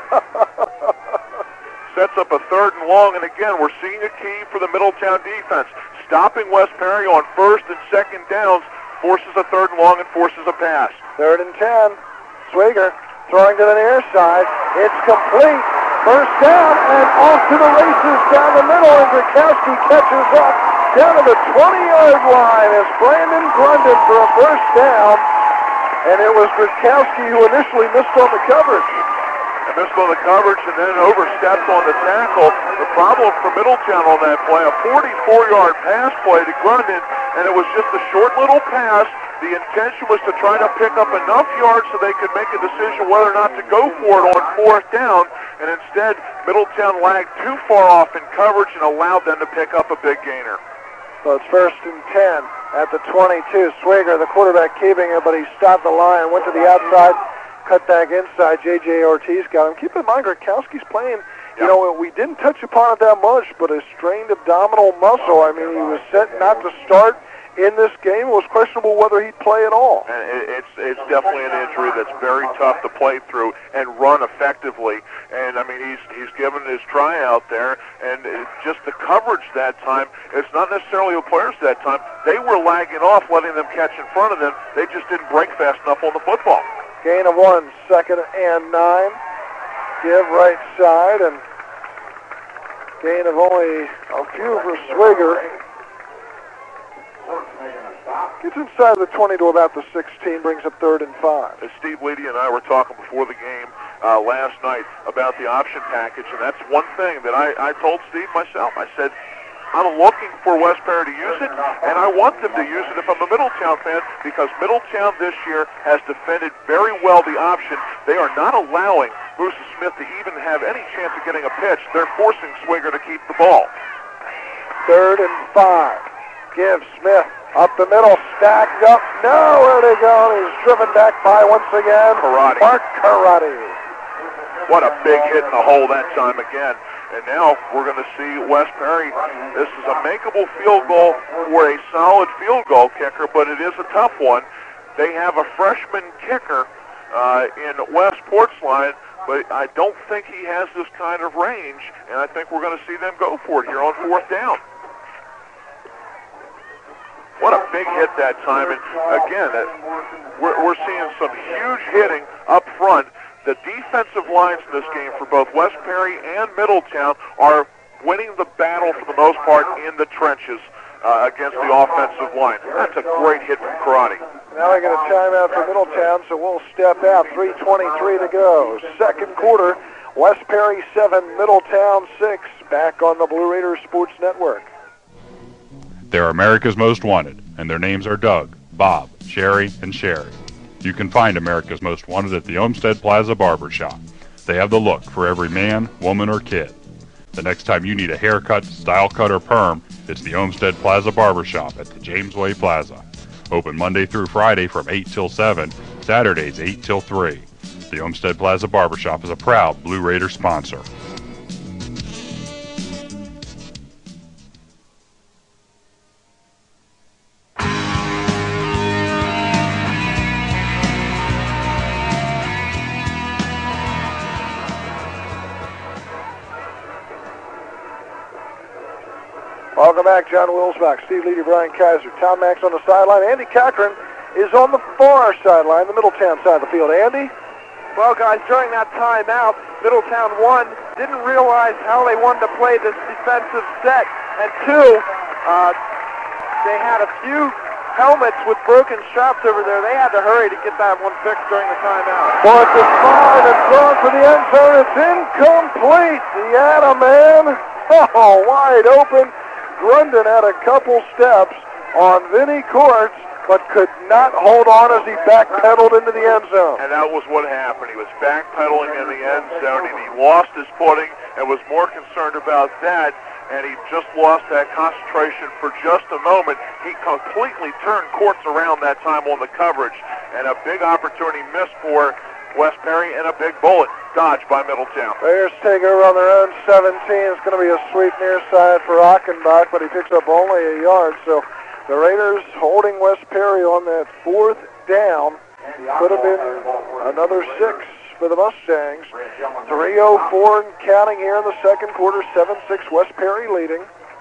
Sets up a third and long, and again, we're seeing a key for the Middletown defense. Stopping West Perry on first and second downs forces a third and long and forces a pass. Third and ten. Swiger throwing to the near side. It's complete. First down and off to the races down the middle, and Grakowski catches up down to the twenty-yard line as Brandon Grundon for a first down. And it was Grakowski who initially missed on the coverage. missed on the coverage and then overstepped on the tackle. The problem for Middletown on that play, a forty-four-yard pass play to Grundon, and it was just a short little pass. The intention was to try to pick up enough yards so they could make a decision whether or not to go for it on fourth down, and instead Middletown lagged too far off in coverage and allowed them to pick up a big gainer. So it's first and ten at the twenty-two. Swigger, the quarterback, keeping it, but he stopped the line, went to the outside, cut back inside. J J Ortiz got him. Keep in mind, Gradkowski's playing, you know, we didn't touch upon it that much, but a strained abdominal muscle. I mean, he was set not to start in this game. It was questionable whether he'd play at all. And it's it's definitely an injury that's very tough to play through and run effectively. And I mean, he's he's given his try out there, and it, just the coverage that time. It's not necessarily the players that time. They were lagging off, letting them catch in front of them. They just didn't break fast enough on the football. Gain of one, second and nine. Give right side, and gain of only a few for Swigger. Gets inside the twenty to about the sixteen, brings up third and five. As Steve Leedy and I were talking before the game uh, last night about the option package, and that's one thing that I, I told Steve myself. I said, I'm looking for West Perry to use it, and I want them to use it if I'm a Middletown fan, because Middletown this year has defended very well the option. They are not allowing Bruce Smith to even have any chance of getting a pitch. They're forcing Swigger to keep the ball. Third and five. Give Smith up the middle, stacked up. Nowhere to go. He's driven back by once again. Karate. Mark Karate. What a big hit in the hole that time again. And now we're going to see West Perry. This is a makeable field goal for a solid field goal kicker, but it is a tough one. They have a freshman kicker uh, in Wes Portsline, but I don't think he has this kind of range, and I think we're going to see them go for it here on fourth down. What a big hit that time. And again, uh, we're, we're seeing some huge hitting up front. The defensive lines in this game for both West Perry and Middletown are winning the battle for the most part in the trenches uh, against the offensive line. That's a great hit from Karate. Now we get a timeout for Middletown, so we'll step out. three twenty-three to go. Second quarter, West Perry seven, Middletown six. Back on the Blue Raiders Sports Network. They're America's Most Wanted, and their names are Doug, Bob, Sherry, and Sherry. You can find America's Most Wanted at the Olmsted Plaza Barber Shop. They have the look for every man, woman, or kid. The next time you need a haircut, style cut, or perm, it's the Olmsted Plaza Barber Shop at the Jamesway Plaza. Open Monday through Friday from eight till seven, Saturdays eight till three. The Olmsted Plaza Barber Shop is a proud Blue Raider sponsor. Welcome back, John Wilsbach, Steve Leedy, Brian Kaiser, Tom Max on the sideline. Andy Cochran is on the far sideline, the Middletown side of the field. Andy? Well, guys, during that timeout, Middletown, one, didn't realize how they wanted to play this defensive set, and two, uh, they had a few helmets with broken straps over there. They had to hurry to get that one fixed during the timeout. Fourth and five, and thrown for the end zone. It's incomplete. The Atom Man, oh, wide open. Grundon had a couple steps on Vinnie Courts, but could not hold on as he backpedaled into the end zone. And that was what happened. He was backpedaling in the end zone, and he lost his footing and was more concerned about that, and he just lost that concentration for just a moment. He completely turned Courts around that time on the coverage, and a big opportunity missed for West Perry, and a big bullet dodged by Middletown. Raiders take over on their own seventeen. It's going to be a sweep near side for Achenbach, but he picks up only a yard. So the Raiders holding West Perry on that fourth down. Could have been another six for the Mustangs. three oh four and counting here in the second quarter. seven six West Perry leading.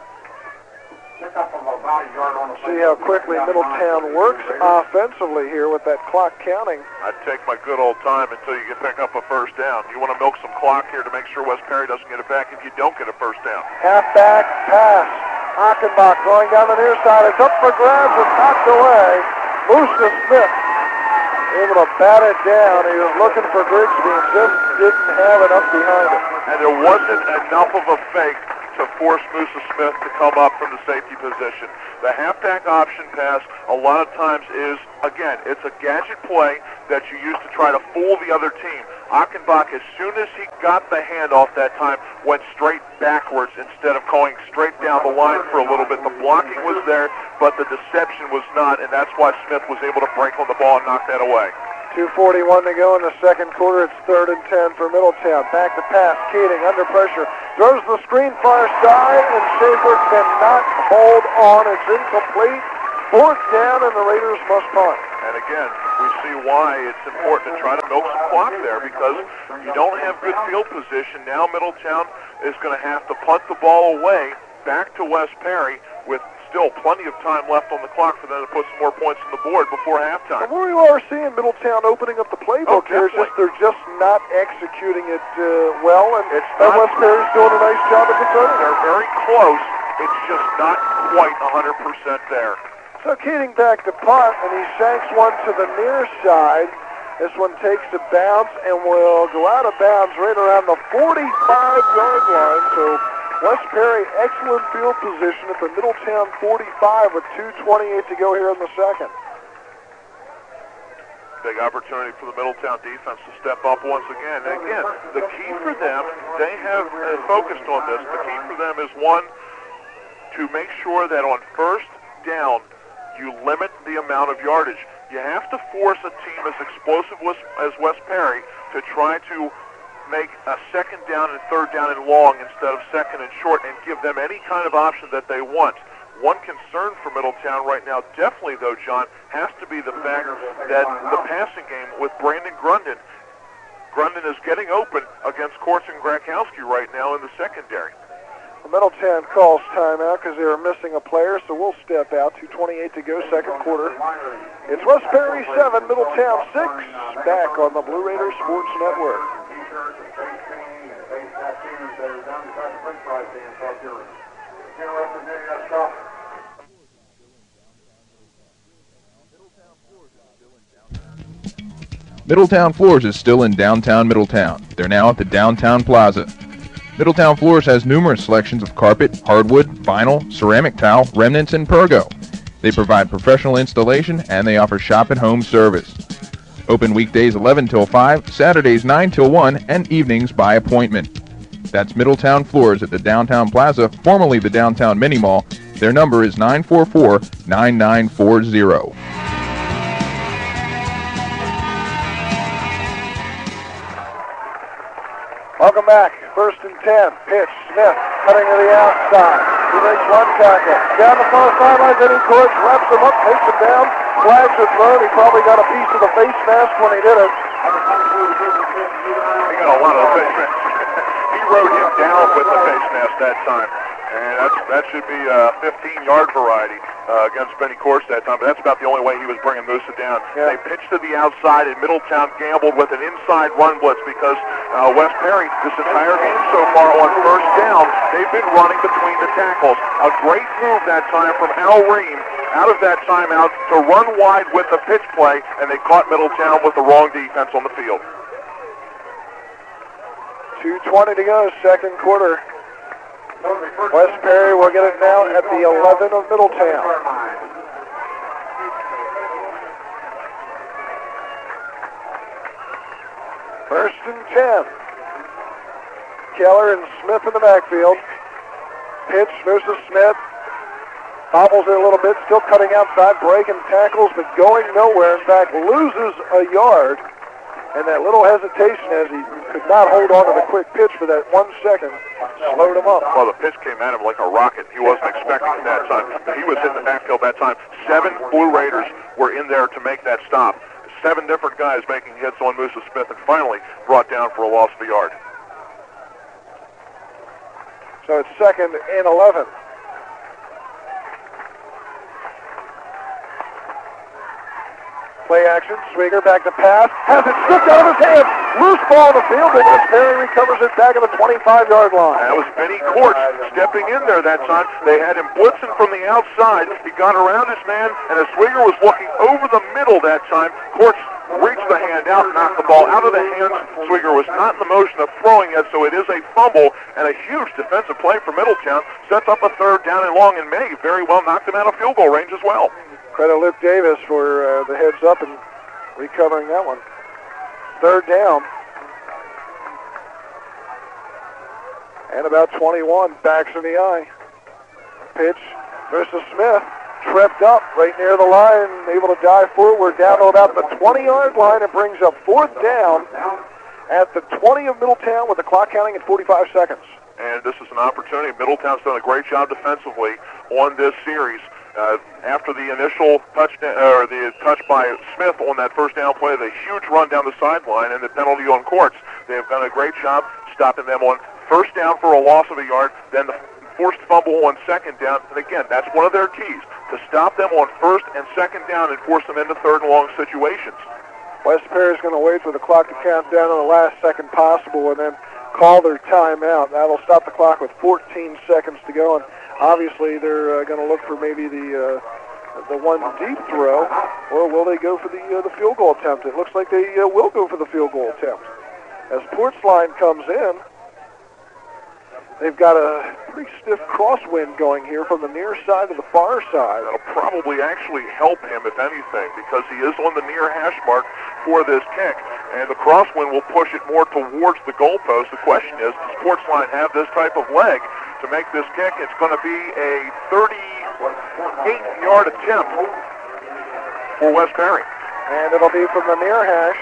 See how quickly Middletown works offensively here with that clock counting. I'd take my good old time until you can pick up a first down. You want to milk some clock here to make sure West Perry doesn't get it back if you don't get a first down. Halfback pass. Achenbach going down the near side. It's up for grabs and knocked away. Musa Smith able to bat it down. He was looking for Grigsby and just didn't have enough behind it. And there wasn't enough of a fake to force Musa Smith to come up from the safety position. The halfback option pass a lot of times is, again, it's a gadget play that you use to try to fool the other team. Achenbach, as soon as he got the handoff that time, went straight backwards instead of going straight down the line for a little bit. The blocking was there, but the deception was not, and that's why Smith was able to break on the ball and knock that away. two forty-one to go in the second quarter. It's third and ten for Middletown. Back to pass. Keating under pressure. Throws the screen far side, and Schaefer cannot hold on. It's incomplete. Fourth down, and the Raiders must punt. And again, we see why it's important to try to milk some clock there, because you don't have good field position. Now Middletown is going to have to punt the ball away back to West Perry with still plenty of time left on the clock for them to put some more points on the board before halftime. And we are seeing Middletown opening up the playbook oh, here. It's just they're just not executing it uh, well, and, it's and West Perry's doing a nice job of controlling it. They're very close. It's just not quite one hundred percent there. So Keating back to punt, and he shanks one to the near side. This one takes a bounce and will go out of bounds right around the forty-five-yard line. So West Perry, excellent field position at the Middletown forty-five with two twenty-eight to go here in the second. Big opportunity for the Middletown defense to step up once again. And again, the key for them, they have uh, focused on this. The key for them is, one, to make sure that on first down, you limit the amount of yardage. You have to force a team as explosive as West Perry to try to make a second down and third down and long instead of second and short, and give them any kind of option that they want. One concern for Middletown right now, definitely though, John, has to be the fact that the passing game with Brandon Grundon, Grundon is getting open against Corson Grakowski right now in the secondary. Middletown calls timeout because they were missing a player, so we'll step out. two twenty-eight to go, second quarter. It's West Perry seven, Middletown six, back on the Blue Raiders Sports Network. Middletown Floors is still in downtown Middletown. They're now at the Downtown Plaza. Middletown Floors has numerous selections of carpet, hardwood, vinyl, ceramic tile, remnants, and pergo. They provide professional installation, and they offer shop-at-home service. Open weekdays eleven till five, Saturdays nine till one, and evenings by appointment. That's Middletown Floors at the Downtown Plaza, formerly the Downtown Mini Mall. Their number is nine four four, nine nine four zero. Welcome back. First and ten. Pitch. Smith cutting to the outside. He makes one tackle. Down the far sideline. Then he courts, wraps him up, takes him down. Flags are thrown. He probably got a piece of the face mask when he did it. He got a lot of the face mask. He rode him down with the face mask that time. And that's, that should be a fifteen-yard variety uh, against Benny Course that time, but that's about the only way he was bringing Musa down. Yeah. They pitched to the outside, and Middletown gambled with an inside run blitz because uh, West Perry, this entire game so far on first down, they've been running between the tackles. A great move that time from Al Ream out of that timeout to run wide with the pitch play, and they caught Middletown with the wrong defense on the field. two twenty to go, second quarter. West Perry will get it now at the eleven of Middletown. First and ten. Keller and Smith in the backfield. Pitch, Musa Smith. Hobbles it a little bit, still cutting outside, breaking tackles, but going nowhere. In fact, loses a yard. And that little hesitation as he could not hold on to the quick pitch for that one second slowed him up. Well, the pitch came at him like a rocket. He wasn't expecting it that time. He was in the backfield that time. Seven Blue Raiders were in there to make that stop. Seven different guys making hits on Musa Smith, and finally brought down for a loss of a yard. So it's second and eleven. Play action, Swigger back to pass, has it stripped out of his hands, loose ball in the field, and West Perry recovers it back at the twenty-five-yard line. That was Benny Courts stepping in there that time. They had him blitzing from the outside. He got around his man, and as Swigger was looking over the middle that time, Courts reached the hand out, knocked the ball out of the hands. Swigger was not in the motion of throwing yet, so it is a fumble and a huge defensive play for Middletown. Sets up a third down and long, and may very well knock them out of field goal range as well. Credit Luke Davis for uh, the heads up and recovering that one. Third down. And about twenty-one, backs in the eye. Pitch, Mister Smith, tripped up right near the line, able to dive forward down to about the twenty-yard line. It brings up fourth down at the twenty of Middletown with the clock counting at forty-five seconds. And this is an opportunity. Middletown's done a great job defensively on this series. Uh, after the initial touchdown, or the touch by Smith on that first down play, the huge run down the sideline and the penalty on Courts, they have done a great job stopping them on first down for a loss of a yard, then the forced fumble on second down. And again, that's one of their keys, to stop them on first and second down and force them into third and long situations. West Perry's going to wait for the clock to count down to the last second possible and then call their timeout. That'll stop the clock with fourteen seconds to go. And obviously, they're uh, going to look for maybe the uh, the one deep throw, or will they go for the uh, the field goal attempt? It looks like they uh, will go for the field goal attempt. As Portsline comes in, they've got a pretty stiff crosswind going here from the near side to the far side. That'll probably actually help him, if anything, because he is on the near hash mark for this kick, and the crosswind will push it more towards the goalpost. The question is, does Portsline have this type of leg to make this kick? It's going to be a thirty-eight-yard attempt for West Perry. And it'll be from the near hash.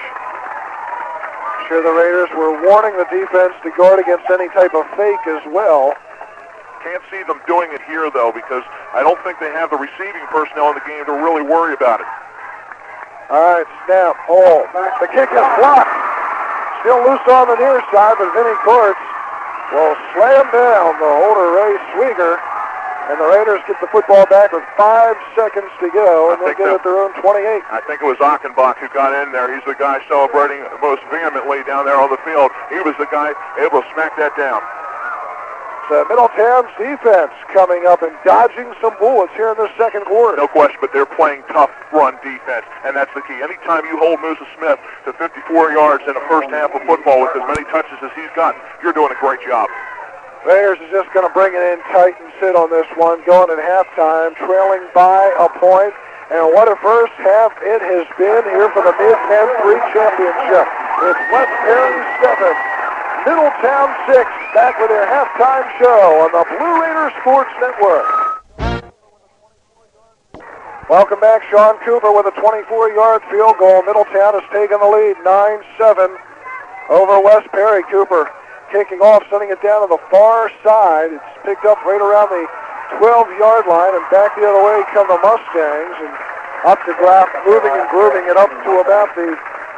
Sure, the Raiders were warning the defense to guard against any type of fake as well. Can't see them doing it here, though, because I don't think they have the receiving personnel in the game to really worry about it. All right, snap, hold. The kick is blocked. Still loose on the near side, but Vinnie Courts will slam down the holder, Ray Swigger. And the Raiders get the football back with five seconds to go, and they'll get it at their own twenty-eight. I think it was Achenbach who got in there. He's the guy celebrating most vehemently down there on the field. He was the guy able to smack that down. So Middletown's defense coming up and dodging some bullets here in the second quarter. No question, but they're playing tough run defense, and that's the key. Anytime you hold Musa Smith to fifty-four yards in the first half of football with as many touches as he's gotten, you're doing a great job. Raiders is just going to bring it in tight and sit on this one, going at halftime, trailing by a point. And what a first half it has been here for the Mid ten three Championship. It's West Perry seven, Middletown six, back with their halftime show on the Blue Raider Sports Network. Welcome back, Sean Cooper with a twenty-four-yard field goal. Middletown has taken the lead, nine seven over West Perry. Cooper kicking off, sending it down to the far side. It's picked up right around the twelve-yard line, and back the other way come the Mustangs, and up to Graff, moving and grooving it up to about the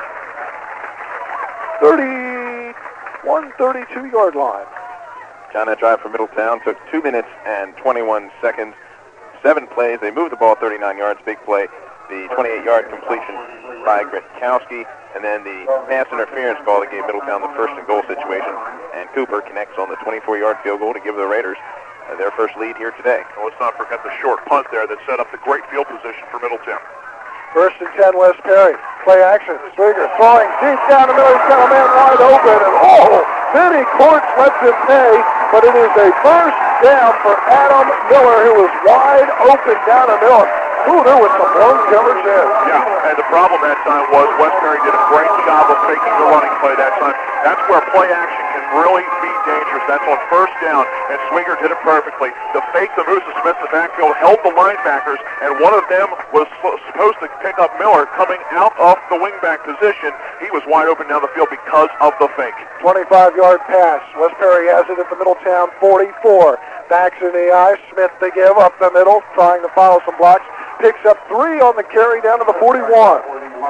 thirty-one, thirty-two-yard line. John, that drive for Middletown took two minutes and twenty-one seconds. Seven plays. They moved the ball thirty-nine yards. Big play. The twenty-eight-yard completion by Gretkowski, and then the pass interference call that gave Middletown the first and goal situation. And Cooper connects on the twenty-four-yard field goal to give the Raiders uh, their first lead here today. And let's not forget the short punt there that set up the great field position for Middletown. First and ten, West Perry. Play action. Swigger throwing deep down the middle. He's got a man wide open, and oh, Vinnie Courts lets him pay, but it is a first down for Adam Miller, who was wide open down the middle. Ooh, there was some blown coverage in. Yeah, and the problem that time was West Perry did a great job of faking the running play that time. That's where play action can really be dangerous. That's on first down, and Swigger did it perfectly. The fake to Musa Smith in the backfield held the linebackers, and one of them was supposed to pick up Miller coming out of the wingback position. He was wide open down the field because of the fake. twenty-five-yard pass. West Perry has it at the Middletown forty-four. Backs in the eye. Smith to give up the middle, trying to follow some blocks. Picks up three on the carry down to the forty-one.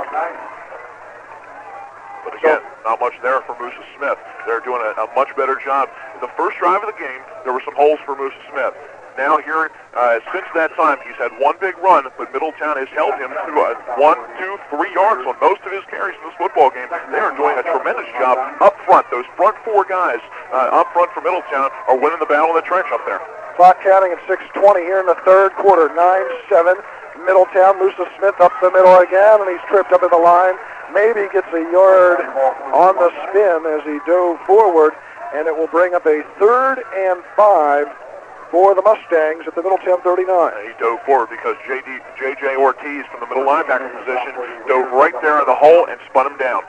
But again, not much there for Musa Smith. They're doing a, a much better job. The first drive of the game, there were some holes for Musa Smith. Now here, uh, since that time, he's had one big run, but Middletown has held him to uh, one, two, three yards on most of his carries in this football game. They are doing a tremendous job up front. Those front four guys uh, up front for Middletown are winning the battle in the trench up there. Clock counting at six twenty here in the third quarter, nine seven. Middletown, Musa Smith up the middle again, and he's tripped up at the line. maybe gets a yard on the spin as he dove forward, and it will bring up a third and five for the Mustangs at the Middletown thirty-nine. He dove forward because J D, J J Ortiz from the middle linebacker position dove right there in the hole and spun him down.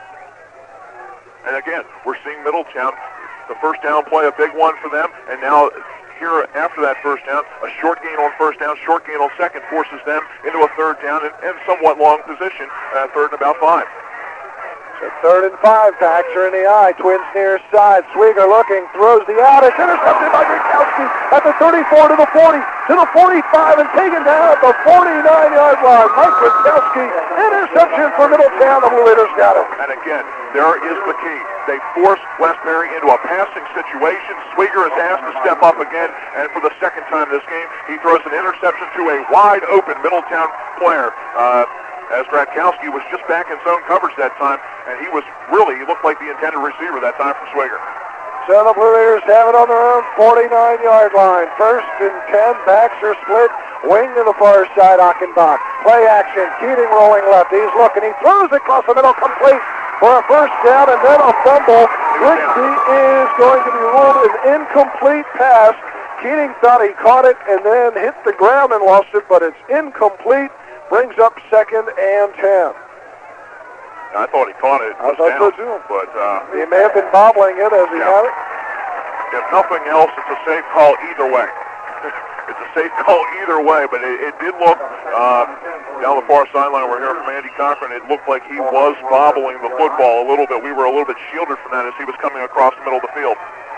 And again, we're seeing Middletown, the first down play, a big one for them, and now here after that first down, a short gain on first down, short gain on second forces them into a third down and, and somewhat long position, uh, third and about five. So third and five, backs are in the eye, Twins near side, Swigger looking, throws the out, it's intercepted by Grankowski at the thirty-four to the forty, to the forty-five, and taken down at the forty-nine-yard line. Mike Grankowski, interception for Middletown, the Blue Raiders got it. And again, there is the key. They force Westbury into a passing situation. Swigger is asked to step up again, and for the second time this game, he throws an interception to a wide-open Middletown player. Uh, as Grankowski was just back in zone coverage that time, and he was really, he looked like the intended receiver that time from Swigger. So the Blue Raiders have it on their own forty-nine-yard line. First and ten, backs are split. Wing to the far side, Achenbach. Play action, Keating rolling left. He's looking, he throws it across the middle, complete for a first down, and then a fumble. Grigsby is going to be ruled an incomplete pass. Keating thought he caught it and then hit the ground and lost it, but it's incomplete. Brings up second and ten. I thought he caught it. I thought so too. But uh, he may have been bobbling it as he yeah. had it. If nothing else, it's a safe call either way. It's a safe call either way, but it, it did look, uh, down the far sideline, we're hearing from Andy Cochran, it looked like he was bobbling the football a little bit. We were a little bit shielded from that as he was coming across the middle of the field.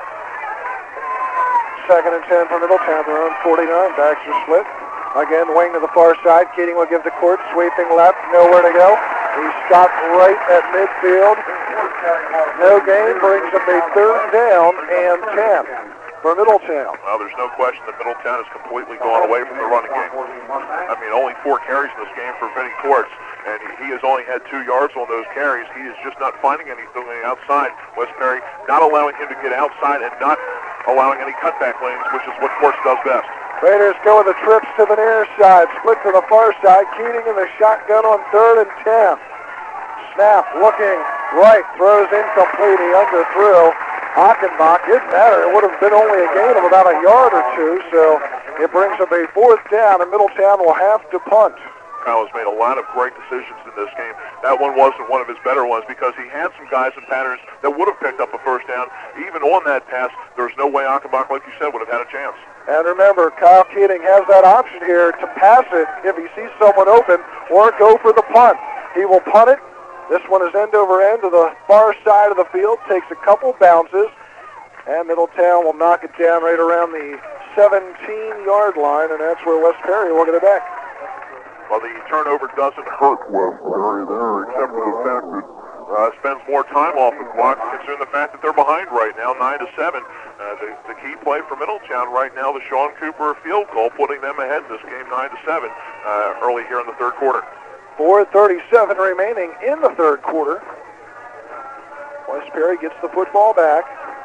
Second and ten for Middletown, their own forty-nine. Backs are split. Again, wing to the far side. Keating will give the court, sweeping left, nowhere to go. He stopped right at midfield. No gain, brings up a third down and ten for Middletown. Well, there's no question that Middletown has completely gone away from the running game. I mean, only four carries in this game for Vinny Courts, and he, he has only had two yards on those carries. He is just not finding anything outside. Westbury not allowing him to get outside and not allowing any cutback lanes, which is what Courts does best. Raiders go with the trips to the near side, split to the far side. Keating in the shotgun on third and ten. Snap, looking right, throws incomplete. He underthrew. Achenbach, didn't matter. It would have been only a gain of about a yard or two, so it brings up a fourth down, and Middletown will have to punt. Kyle has made a lot of great decisions in this game. That one wasn't one of his better ones because he had some guys in patterns that would have picked up a first down. Even on that pass, there's no way Achenbach, like you said, would have had a chance. And remember, Kyle Keating has that option here to pass it if he sees someone open or go for the punt. He will punt it. This one is end over end to the far side of the field, takes a couple bounces, and Middletown will knock it down right around the seventeen-yard line, and that's where Westbury will get it back. Well, the turnover doesn't hurt Westbury there, except for the fact that uh, spends more time off the clock, considering the fact that they're behind right now, nine to seven. Uh, the, the key play for Middletown right now, the Sean Cooper field goal, putting them ahead in this game, nine to seven, uh, early here in the third quarter. four thirty-seven remaining in the third quarter. Westbury gets the football back.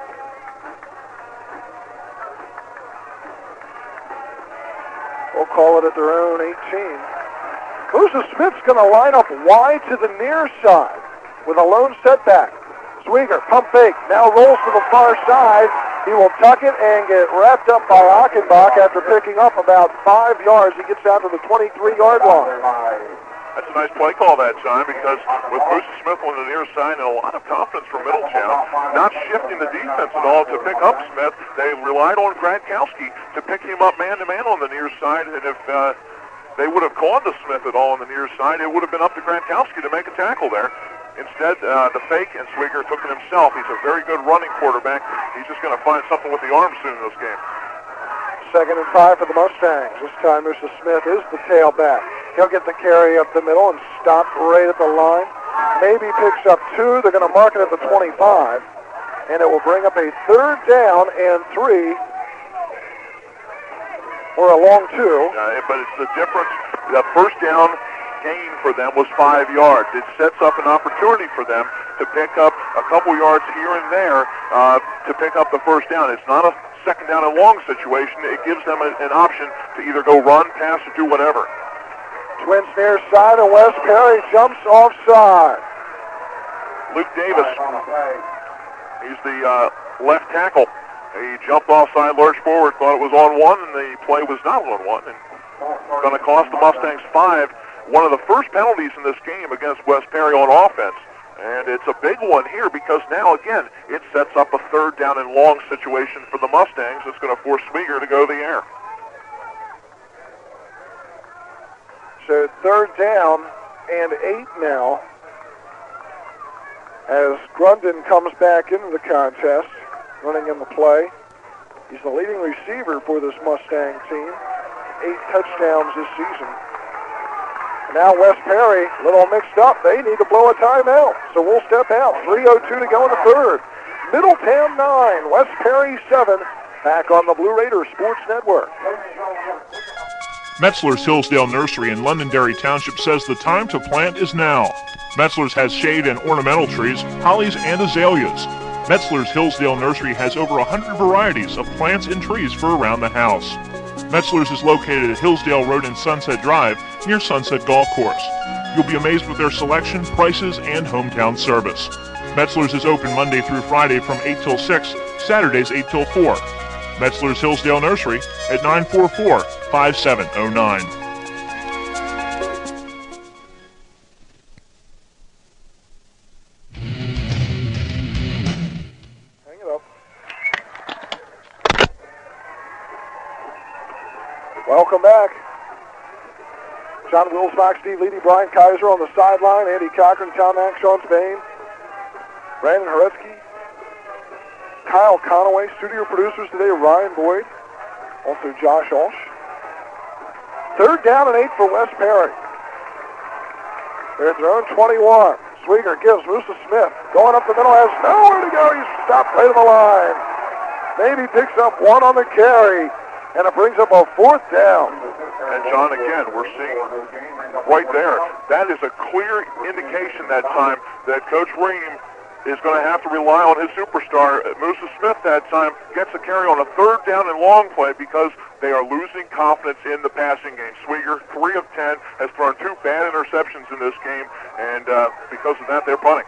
We'll call it at their own eighteen. Musa Smith's going to line up wide to the near side with a lone setback. Swigger, pump fake, now rolls to the far side. He will tuck it and get wrapped up by Achenbach after picking up about five yards. He gets down to the twenty-three-yard line. That's a nice play call that time because with Musa Smith on the near side and a lot of confidence from Middletown, not shifting the defense at all to pick up Smith, they relied on Grankowski to pick him up man-to-man on the near side, and if uh, they would have called to Smith at all on the near side, it would have been up to Grankowski to make a tackle there. Instead, uh, the fake, and Swigger took it himself. He's a very good running quarterback. He's just going to find something with the arm soon in this game. Second and five for the Mustangs. This time, Musa Smith is the tailback. He'll get the carry up the middle and stop right at the line. Maybe picks up two. They're going to mark it at the twenty-five. And it will bring up a third down and three, or a long two. Uh, but it's the difference. The first down gain for them was five yards. It sets up an opportunity for them to pick up a couple yards here and there uh, to pick up the first down. It's not a second down and long situation. It gives them a, an option to either go run, pass, or do whatever. Twins near side, and Westbury jumps offside. Luke Davis. He's the uh, left tackle. He jumped offside, lurched forward, thought it was on one, and the play was not on one. And going to cost the Mustangs five. One of the first penalties in this game against West Perry on offense. And it's a big one here because now, again, it sets up a third down and long situation for the Mustangs. It's going to force Swigert to go the air. So third down and eight now as Grundon comes back into the contest, running in the play. He's the leading receiver for this Mustang team. Eight touchdowns this season. Now West Perry, a little mixed up. They need to blow a timeout, so we'll step out. three oh two to go in the third. Middletown nine, West Perry seven. Back on the Blue Raiders Sports Network. Metzler's Hillsdale Nursery in Londonderry Township says the time to plant is now. Metzler's has shade and ornamental trees, hollies and azaleas. Metzler's Hillsdale Nursery has over one hundred varieties of plants and trees for around the house. Metzler's is located at Hillsdale Road and Sunset Drive near Sunset Golf Course. You'll be amazed with their selection, prices, and hometown service. Metzler's is open Monday through Friday from eight till six, Saturdays eight till four. Metzler's Hillsdale Nursery at nine four four, five seven zero nine. Welcome back. John Wilsbach, Steve Leedy, Brian Kaiser on the sideline. Andy Cochran, Tom Mack, Sean Spain, Brandon Horetsky, Kyle Conaway. Studio producers today, Ryan Boyd. Also Josh Walsh. Third down and eight for West Perry. They're at their own twenty-one. Swigert gives Musa Smith. Going up the middle, has nowhere to go. He's stopped right at the line. Maybe picks up one on the carry. And it brings up a fourth down. And, John, again, we're seeing right there, that is a clear indication that time that Coach Ream is going to have to rely on his superstar. Musa Smith that time gets a carry on a third down and long play because they are losing confidence in the passing game. Swigert, three of ten, has thrown two bad interceptions in this game, and uh, because of that, they're punting.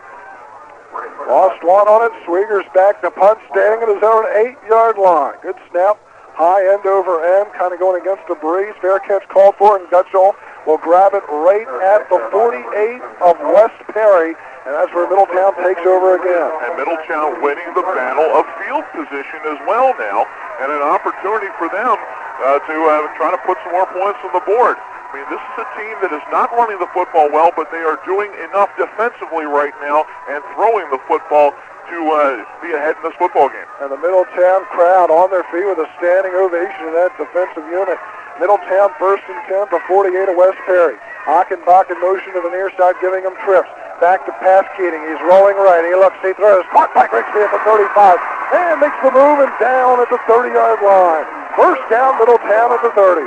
Lost one on it. Swigert's back to punt, standing at his own eight-yard line. Good snap. High end over end, kind of going against the breeze. Fair catch called for, and Gutschall will grab it right at the forty-eight of West Perry, and that's where Middletown takes over again. And Middletown winning the battle of field position as well now, and an opportunity for them uh, to uh, try to put some more points on the board. I mean, this is a team that is not running the football well, but they are doing enough defensively right now and throwing the football to uh, be ahead in this football game. And the Middletown crowd on their feet with a standing ovation in that defensive unit. Middletown first and ten for forty-eight of West Perry. Achenbach in motion to the near side, giving him trips. Back to pass Keating. He's rolling right. He looks, he throws. Caught by Grigsby at the thirty-five. And makes the move and down at the thirty-yard line. First down, Middletown at the thirty.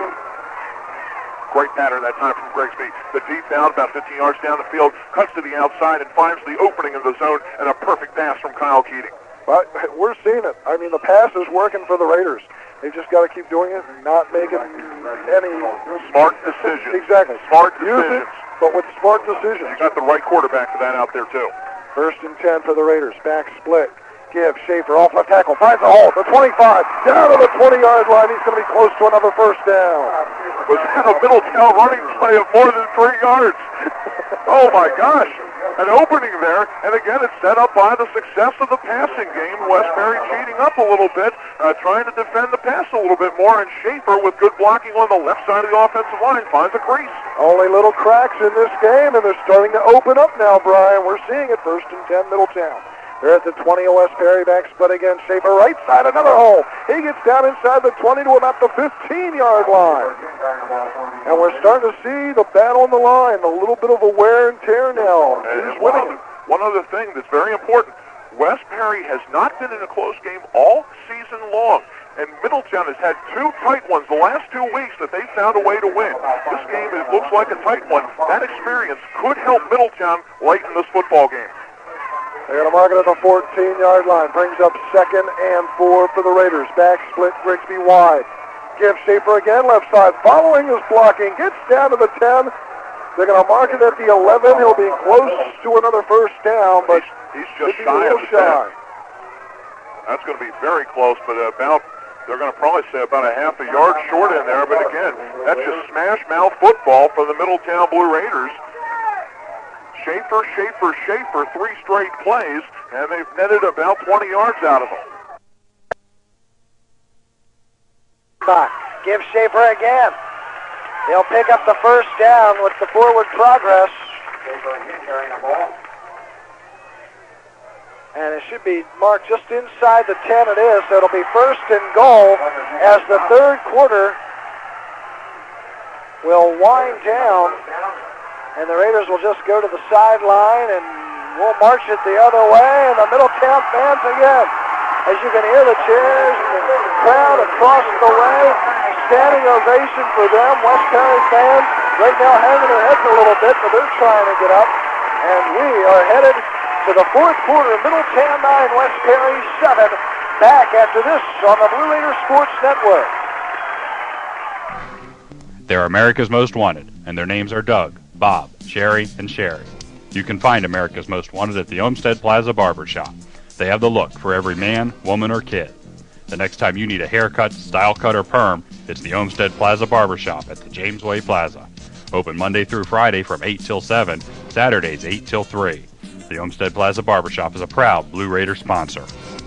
Great pattern that time from Grigsby. The deep down, about fifteen yards down the field, cuts to the outside and finds the opening in the zone, and a perfect pass from Kyle Keating. But we're seeing it. I mean, the pass is working for the Raiders. They've just got to keep doing it and not making any... Smart decisions. Exactly. Smart Use decisions. it, but with smart decisions. You got the right quarterback for that out there, too. First and ten for the Raiders. Back split. Give Schaefer off left tackle. Finds the hole. The twenty-five. Down to the twenty-yard line. He's going to be close to another first down. Was that a Middletown running play of more than three yards? Oh, my gosh. An opening there, and again, it's set up by the success of the passing game. West Perry cheating up a little bit, uh, trying to defend the pass a little bit more, and Schaefer, with good blocking on the left side of the offensive line, finds a crease. Only little cracks in this game, and they're starting to open up now, Brian. We're seeing it. First and ten, Middletown. They're at the twenty of West Perry, back split again. Schaefer right side, another hole. He gets down inside the twenty to about the fifteen-yard line. And we're starting to see the battle on the line, a little bit of a wear and tear now. And He's winning. One other thing that's very important, West Perry has not been in a close game all season long. And Middletown has had two tight ones the last two weeks that they found a way to win. This game, it looks like a tight one. That experience could help Middletown late in this football game. They're going to mark it at the fourteen-yard line. Brings up second and four for the Raiders. Back split, Grigsby wide. Give Schaefer again, left side. Following his blocking. Gets down to the ten. They're going to mark it at the eleven. He'll be close to another first down, but he's, he's just he's shy a of little the shy. ten. That's going to be very close, but about, they're going to probably say about a half a yard short in there. But again, that's just smash mouth football for the Middletown Blue Raiders. Schaefer, Schaefer, Schaefer, three straight plays, and they've netted about twenty yards out of them. Give Schaefer again. They'll pick up the first down with the forward progress. And it should be marked just inside the ten. It is, so it'll be first and goal as the third quarter will wind down. And the Raiders will just go to the sideline and we'll march it the other way. And the Middletown fans again. As you can hear the cheers and the crowd across the way. Standing ovation for them. West Perry fans right now hanging their heads a little bit, but they're trying to get up. And we are headed to the fourth quarter. Middletown nine, West Perry seven. Back after this on the Blue Raider Sports Network. They're America's Most Wanted, and their names are Doug, Bob, Sherry, and Sherry. You can find America's Most Wanted at the Olmsted Plaza Barber Shop. They have the look for every man, woman, or kid. The next time you need a haircut, style cut, or perm, it's the Olmsted Plaza Barber Shop at the Jamesway Plaza. Open Monday through Friday from eight till seven, Saturdays eight till three. The Olmsted Plaza Barber Shop is a proud Blue Raider sponsor.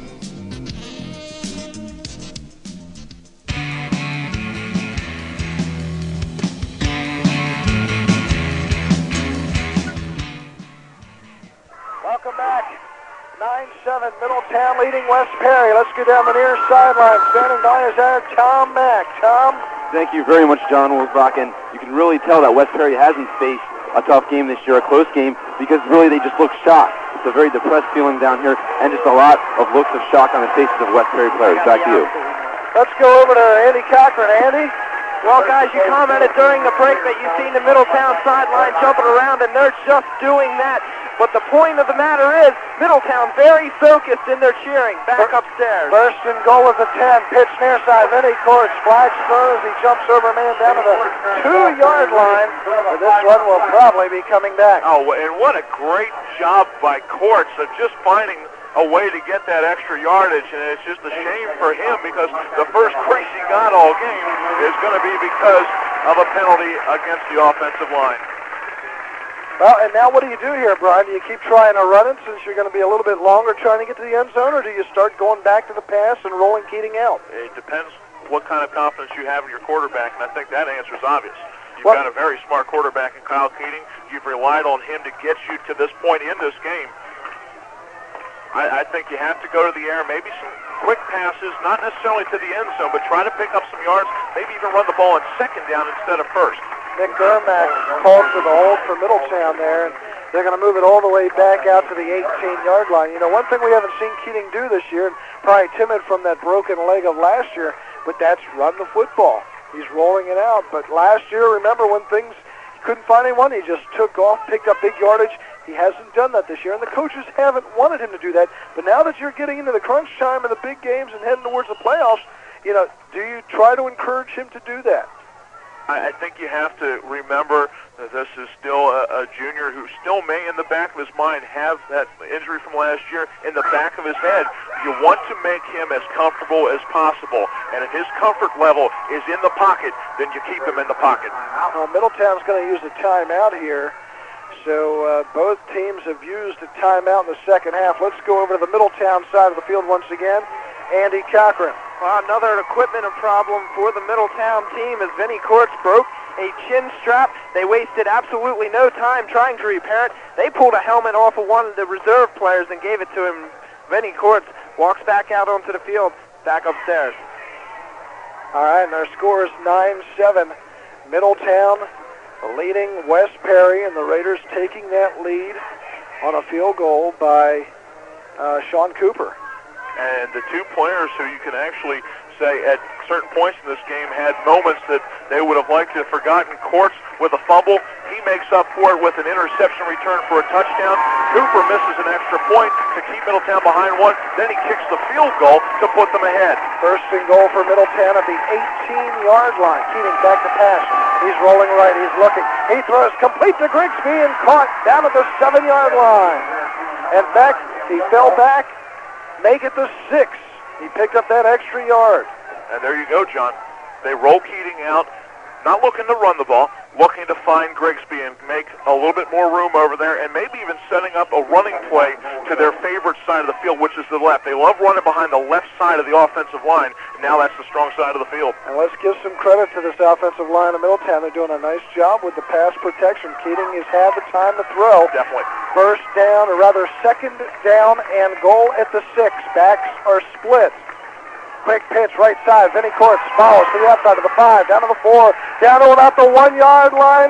Welcome back. nine seven, Middletown leading West Perry. Let's go down the near sideline. Standing by is our Tom Mack. Tom? Thank you very much, John Wilsbach. And you can really tell that West Perry hasn't faced a tough game this year, a close game, because really they just look shocked. It's a very depressed feeling down here, and just a lot of looks of shock on the faces of West Perry players. Back to you. Let's go over to Andy Cochran. Andy? Well, guys, you commented during the break that you've seen the Middletown sideline jumping around, and they're just doing that. But the point of the matter is, Middletown very focused in their cheering. Back upstairs. First and goal at the ten. Pitch near side. Vinny Courts. Flag throws. He jumps over a man down to the two-yard line. But this one will probably be coming back. Oh, and what a great job by Courts of just finding a way to get that extra yardage, and it's just a shame for him because the first crease he got all game is going to be because of a penalty against the offensive line. Well, and now what do you do here, Brian? Do you keep trying to run it since you're going to be a little bit longer trying to get to the end zone, or do you start going back to the pass and rolling Keating out? It depends what kind of confidence you have in your quarterback, and I think that answer is obvious. You've What? got a very smart quarterback in Kyle Keating. You've relied on him to get you to this point in this game. I, I think you have to go to the air, maybe some quick passes, not necessarily to the end zone, but try to pick up some yards, maybe even run the ball in second down instead of first. Nick Dermack called for the hold for Middletown there, and they're going to move it all the way back out to the eighteen-yard line. You know, one thing we haven't seen Keating do this year, and probably timid from that broken leg of last year, but that's run the football. He's rolling it out. But last year, remember when things he couldn't find anyone, he just took off, picked up big yardage. He hasn't done that this year, and the coaches haven't wanted him to do that. But now that you're getting into the crunch time of the big games and heading towards the playoffs, you know, do you try to encourage him to do that? I, I think you have to remember that this is still a, a junior who still may, in the back of his mind, have that injury from last year in the back of his head. You want to make him as comfortable as possible, and if his comfort level is in the pocket, then you keep him in the pocket. Well, Middletown's going to use a timeout here. So uh, both teams have used a timeout in the second half. Let's go over to the Middletown side of the field once again. Andy Cochran. Well, another equipment problem for the Middletown team as Vinny Courts broke a chin strap. They wasted absolutely no time trying to repair it. They pulled a helmet off of one of the reserve players and gave it to him. Vinny Courts walks back out onto the field, back upstairs. All right, and our score is nine seven. Middletown leading West Perry, and the Raiders taking that lead on a field goal by uh, Sean Cooper. And the two players who you can actually say at certain points in this game had moments that they would have liked to have forgotten. Courts with a fumble. He makes up for it with an interception return for a touchdown. Cooper misses an extra point to keep Middletown behind one. Then he kicks the field goal to put them ahead. First and goal for Middletown at the eighteen-yard line. Keating back to pass. He's rolling right. He's looking. He throws complete to Grigsby and caught down at the seven-yard line. In fact, he fell back. Make it the six. He picked up that extra yard. And there you go, John. They roll Keating out, not looking to run the ball, looking to find Grigsby and make a little bit more room over there, and maybe even setting up a running play to their favorite side of the field, which is the left. They love running behind the left side of the offensive line, and now that's the strong side of the field. And let's give some credit to this offensive line of Middletown. They're doing a nice job with the pass protection. Keating has had the time to throw. Definitely. First down, or rather second down and goal at the six. Backs are split. Quick pitch, right side. Vinny Courts follows to the outside of the five, down to the four, down to about the one-yard line.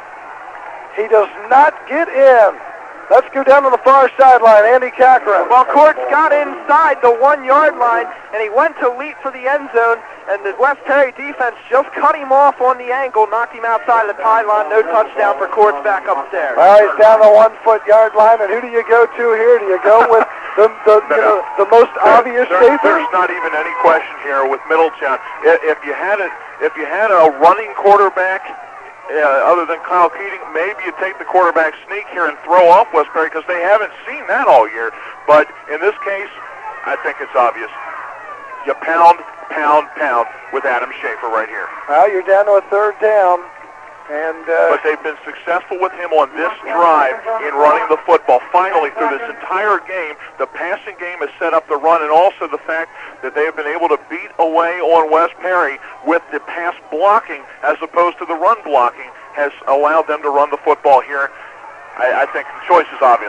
He does not get in. Let's go down to the far sideline. Andy Cochran. Well, Courts got inside the one-yard line, and he went to leap for the end zone, and the West Perry defense just cut him off on the ankle, knocked him outside of the tie line. No touchdown for Courts back upstairs. Well, he's down the one-foot yard line, and who do you go to here? Do you go with the the, you know, the most obvious there, safer? There's not even any question here with Middletown. If you had a, if you had a running quarterback, Uh, other than Kyle Keating, maybe you take the quarterback sneak here and throw off West Perry because they haven't seen that all year. But in this case, I think it's obvious. You pound, pound, pound with Adam Schaefer right here. Well, you're down to a third down. And, uh, but they've been successful with him on this drive in running the football. Finally, through this entire game, the passing game has set up the run, and also the fact that they have been able to beat away on West Perry with the pass blocking as opposed to the run blocking has allowed them to run the football here. I, I think the choice is obvious.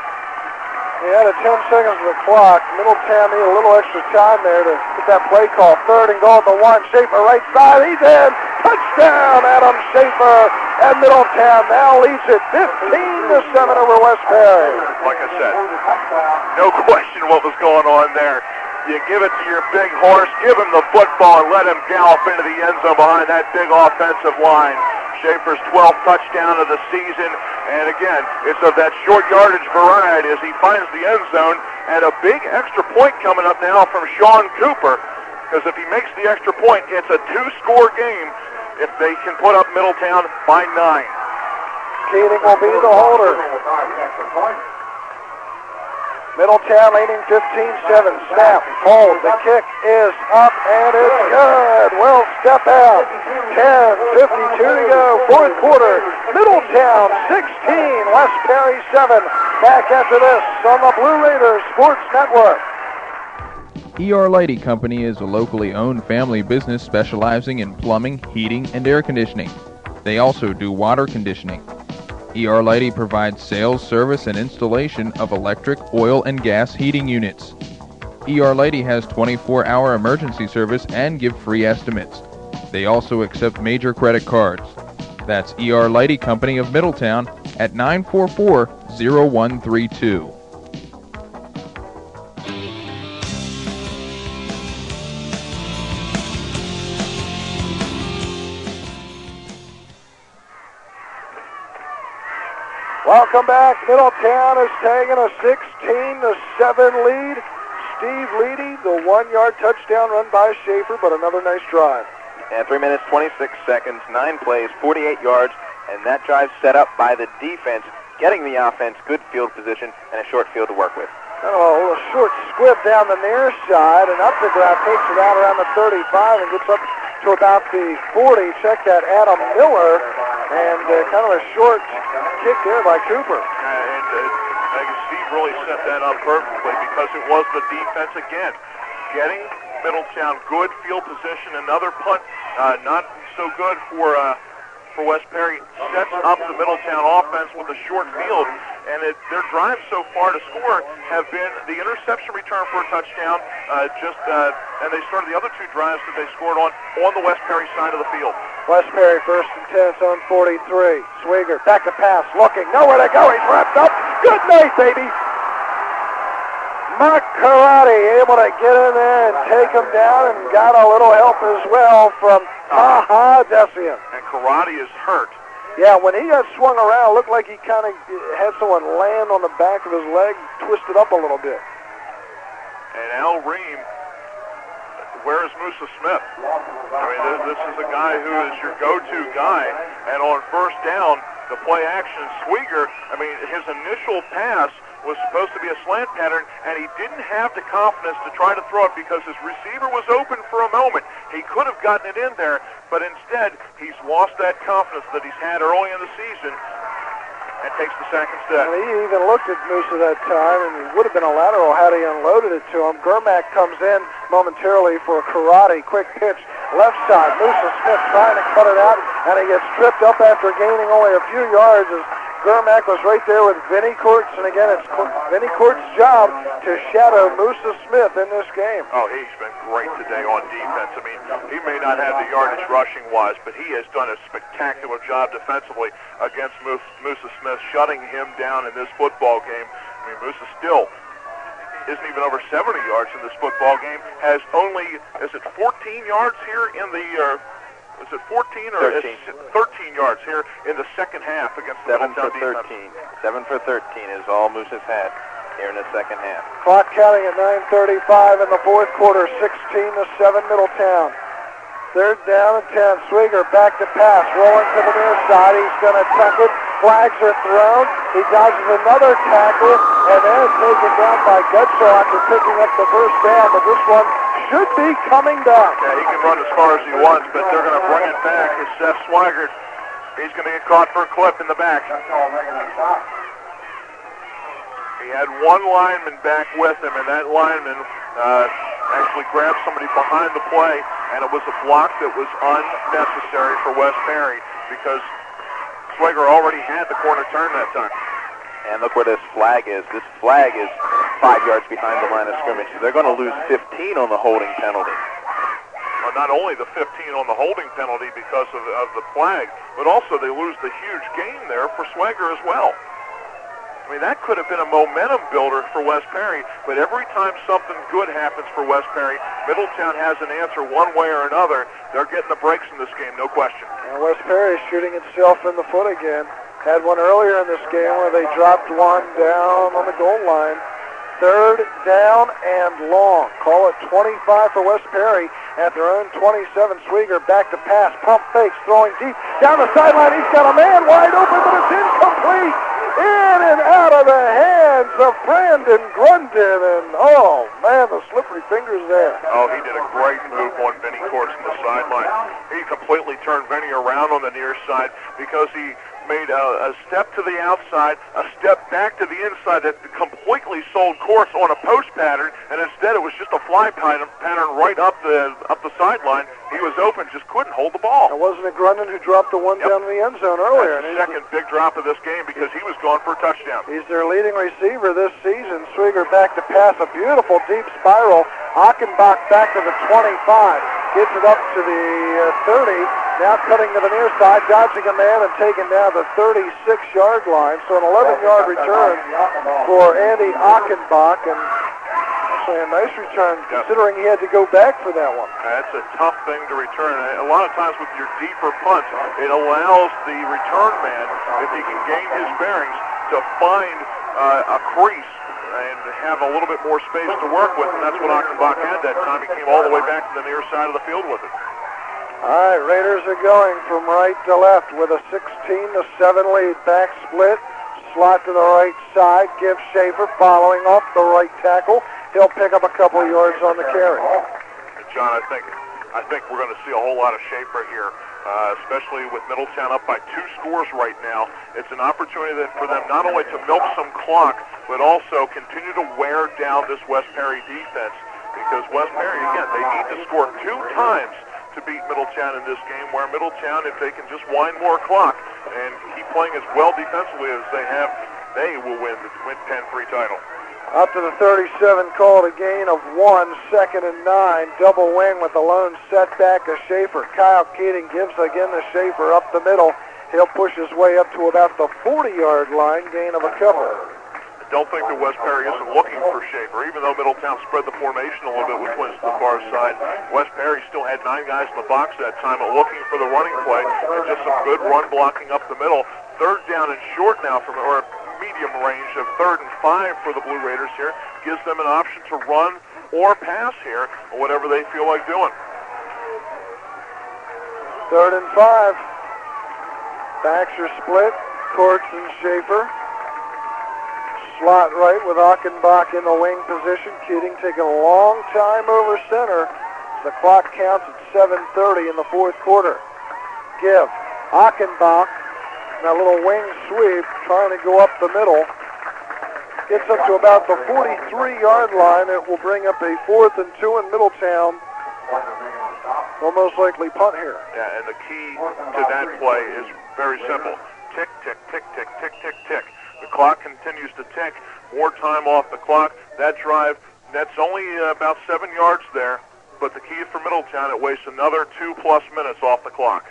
He had a ten seconds of the clock. Middletown need a little extra time there to get that play call. Third and goal at the one. Schaefer right side. He's in. Touchdown, Adam Schaefer. And Middletown now leads it fifteen to seven over West Perry. Like I said, no question what was going on there. You give it to your big horse, give him the football, and let him gallop into the end zone behind that big offensive line. Schaefer's twelfth touchdown of the season, and again, it's of that short yardage variety as he finds the end zone, and a big extra point coming up now from Sean Cooper, because if he makes the extra point, it's a two-score game if they can put up Middletown by nine. Keating will be the holder. Middletown leading fifteen seven. Snap, hold, the kick is up, and it's good. Well, step out. ten fifty-two to go, fourth quarter. Middletown sixteen, West Perry seven. Back after this on the Blue Raiders Sports Network. E R Lighty Company is a locally owned family business specializing in plumbing, heating, and air conditioning. They also do water conditioning. E R Lighty provides sales, service, and installation of electric, oil, and gas heating units. E R Lighty has twenty-four hour emergency service and give free estimates. They also accept major credit cards. That's E R Lighty Company of Middletown at nine four four, zero one three two. Welcome back. Middletown is taking a sixteen to seven lead. Steve Leedy, the one-yard touchdown run by Schaefer, but another nice drive. And three minutes, twenty-six seconds, nine plays, forty-eight yards, and that drive set up by the defense, getting the offense good field position and a short field to work with. Oh, a short squib down the near side, and up the ground, takes it out around the thirty-five and gets up to about the forty. Check that, Adam Miller, and uh, kind of a short kick there by Cooper. Uh, and uh, I guess Steve really set that up perfectly because it was the defense again, getting Middletown good field position. Another punt, uh, not so good for uh, for West Perry, sets up the Middletown offense with a short field. And it, their drives so far to score have been the interception return for a touchdown, uh, just uh, and they started the other two drives that they scored on on the West Perry side of the field. West Perry first and ten, it's on forty-three. Swigert back to pass, looking, nowhere to go. He's wrapped up. Good night, baby. Mark Karate able to get in there and take him down, and got a little help as well from Taha Desian. And Karate is hurt. Yeah, when he got swung around, it looked like he kind of had someone land on the back of his leg, twisted up a little bit. And Al Ream, where is Musa Smith? I mean, this, this is a guy who is your go-to guy. And on first down, the play action, Swigert, I mean, his initial pass was supposed to be a slant pattern, and he didn't have the confidence to try to throw it because his receiver was open for a moment. He could have gotten it in there, but instead, he's lost that confidence that he's had early in the season and takes the sack instead. Well, he even looked at Musa that time, and it would have been a lateral had he unloaded it to him. Germack comes in momentarily for a Karate. Quick pitch, left side. Musa Smith trying to cut it out, and he gets tripped up after gaining only a few yards as Germack was right there with Vinnie Courts, and again, it's Vinnie Courts' job to shadow Musa Smith in this game. Oh, he's been great today on defense. I mean, he may not have the yardage rushing-wise, but he has done a spectacular job defensively against Musa Smith, shutting him down in this football game. I mean, Musa still isn't even over seventy yards in this football game, has only, is it fourteen yards here in the... Uh, Is it fourteen or thirteen. thirteen yards here in the second half against the Seven for Middletown thirteen. Seven for thirteen is all Moose's had here in the second half. Clock counting at nine thirty-five in the fourth quarter, sixteen to seven Middletown. Third down and ten. Swigert back to pass, rolling to the near side. He's going to tuck it. Flags are thrown. He dodges another tackle, and then it's taken down by Gutschall after picking up the first down. But this one should be coming back. Yeah, he can run as far as he wants, but they're going to bring it back. It's Seth Swigert. He's going to get caught for a clip in the back. He had one lineman back with him, and that lineman uh, actually grabbed somebody behind the play, and it was a block that was unnecessary for West Perry because Swigert already had the corner turn that time. And look where this flag is. This flag is five yards behind the line of scrimmage. So they're going to lose fifteen on the holding penalty. Well, not only the fifteen on the holding penalty because of, of the flag, but also they lose the huge gain there for Swigert as well. I mean, that could have been a momentum builder for West Perry, but every time something good happens for West Perry, Middletown has an answer one way or another. They're getting the breaks in this game, no question. And West Perry is shooting itself in the foot again. Had one earlier in this game where they dropped one down on the goal line. Third down and long. Call it twenty-five for West Perry at their own twenty-seven. Swigert back to pass. Pump fakes, throwing deep. Down the sideline, he's got a man wide open, but it's incomplete. In and out of the hands of Brandon Grundon. And, oh, man, the slippery fingers there. Oh, he did a great move on Vinnie Courts on the sideline. He completely turned Vinnie around on the near side because he made a, a step to the outside, a step back to the inside that completely sold course on a post pattern, and instead it was just a fly pattern, pattern right up the up the sideline. He was open, just couldn't hold the ball. It wasn't it Grundon who dropped the one Yep. down in the end zone earlier? That's the second big drop of this game because he was going for a touchdown. He's their leading receiver this season. Swigert back to pass, a beautiful deep spiral. Achenbach back to the twenty-five, gets it up to the uh, thirty. Now cutting to the near side, dodging a man and taking down the thirty-six yard line. So an eleven yard return for Andy Achenbach, and actually a nice return considering he had to go back for that one. That's a tough thing to return. A lot of times with your deeper punts, it allows the return man, if he can gain his bearings, to find uh, a crease and have a little bit more space to work with, and that's what Achenbach had that time. He came all the way back to the near side of the field with it. All right, Raiders are going from right to left with a sixteen to seven lead. Back split, slot to the right side. Give Schaefer following off the right tackle. He'll pick up a couple of yards on the carry. John, I think I think we're going to see a whole lot of Schaefer here, uh, especially with Middletown up by two scores right now. It's an opportunity that for them not only to milk some clock, but also continue to wear down this West Perry defense. Because West Perry, again, they need to score two times to beat Middletown in this game, where Middletown, if they can just wind more clock and keep playing as well defensively as they have, they will win the win ten three title. Up to the thirty-seven, called a gain of one, second and nine. Double wing with the lone setback of Schaefer. Kyle Keating gives again to Schaefer up the middle. He'll push his way up to about the forty yard line, gain of a couple. don't think that West Perry isn't looking for Schaefer. Even though Middletown spread the formation a little bit with Twins to the far side, West Perry still had nine guys in the box that time looking for the running play and just some good run blocking up the middle. Third down and short now from, or medium range of third and five for the Blue Raiders here. Gives them an option to run or pass here, or whatever they feel like doing. Third and five. Backs are split. Courts and Schaefer. Slot right with Achenbach in the wing position. Keating taking a long time over center. The clock counts at seven thirty in the fourth quarter. Give. Achenbach. That little wing sweep, trying to go up the middle. Gets up to about the forty-three-yard line. It will bring up a fourth and two in Middletown. Will most likely punt here. Yeah, and the key to that play is very simple. Tick, tick, tick, tick, tick, tick, tick. The clock continues to tick. More time off the clock. That drive, that's only uh, about seven yards there. But the key for Middletown, it wastes another two-plus minutes off the clock.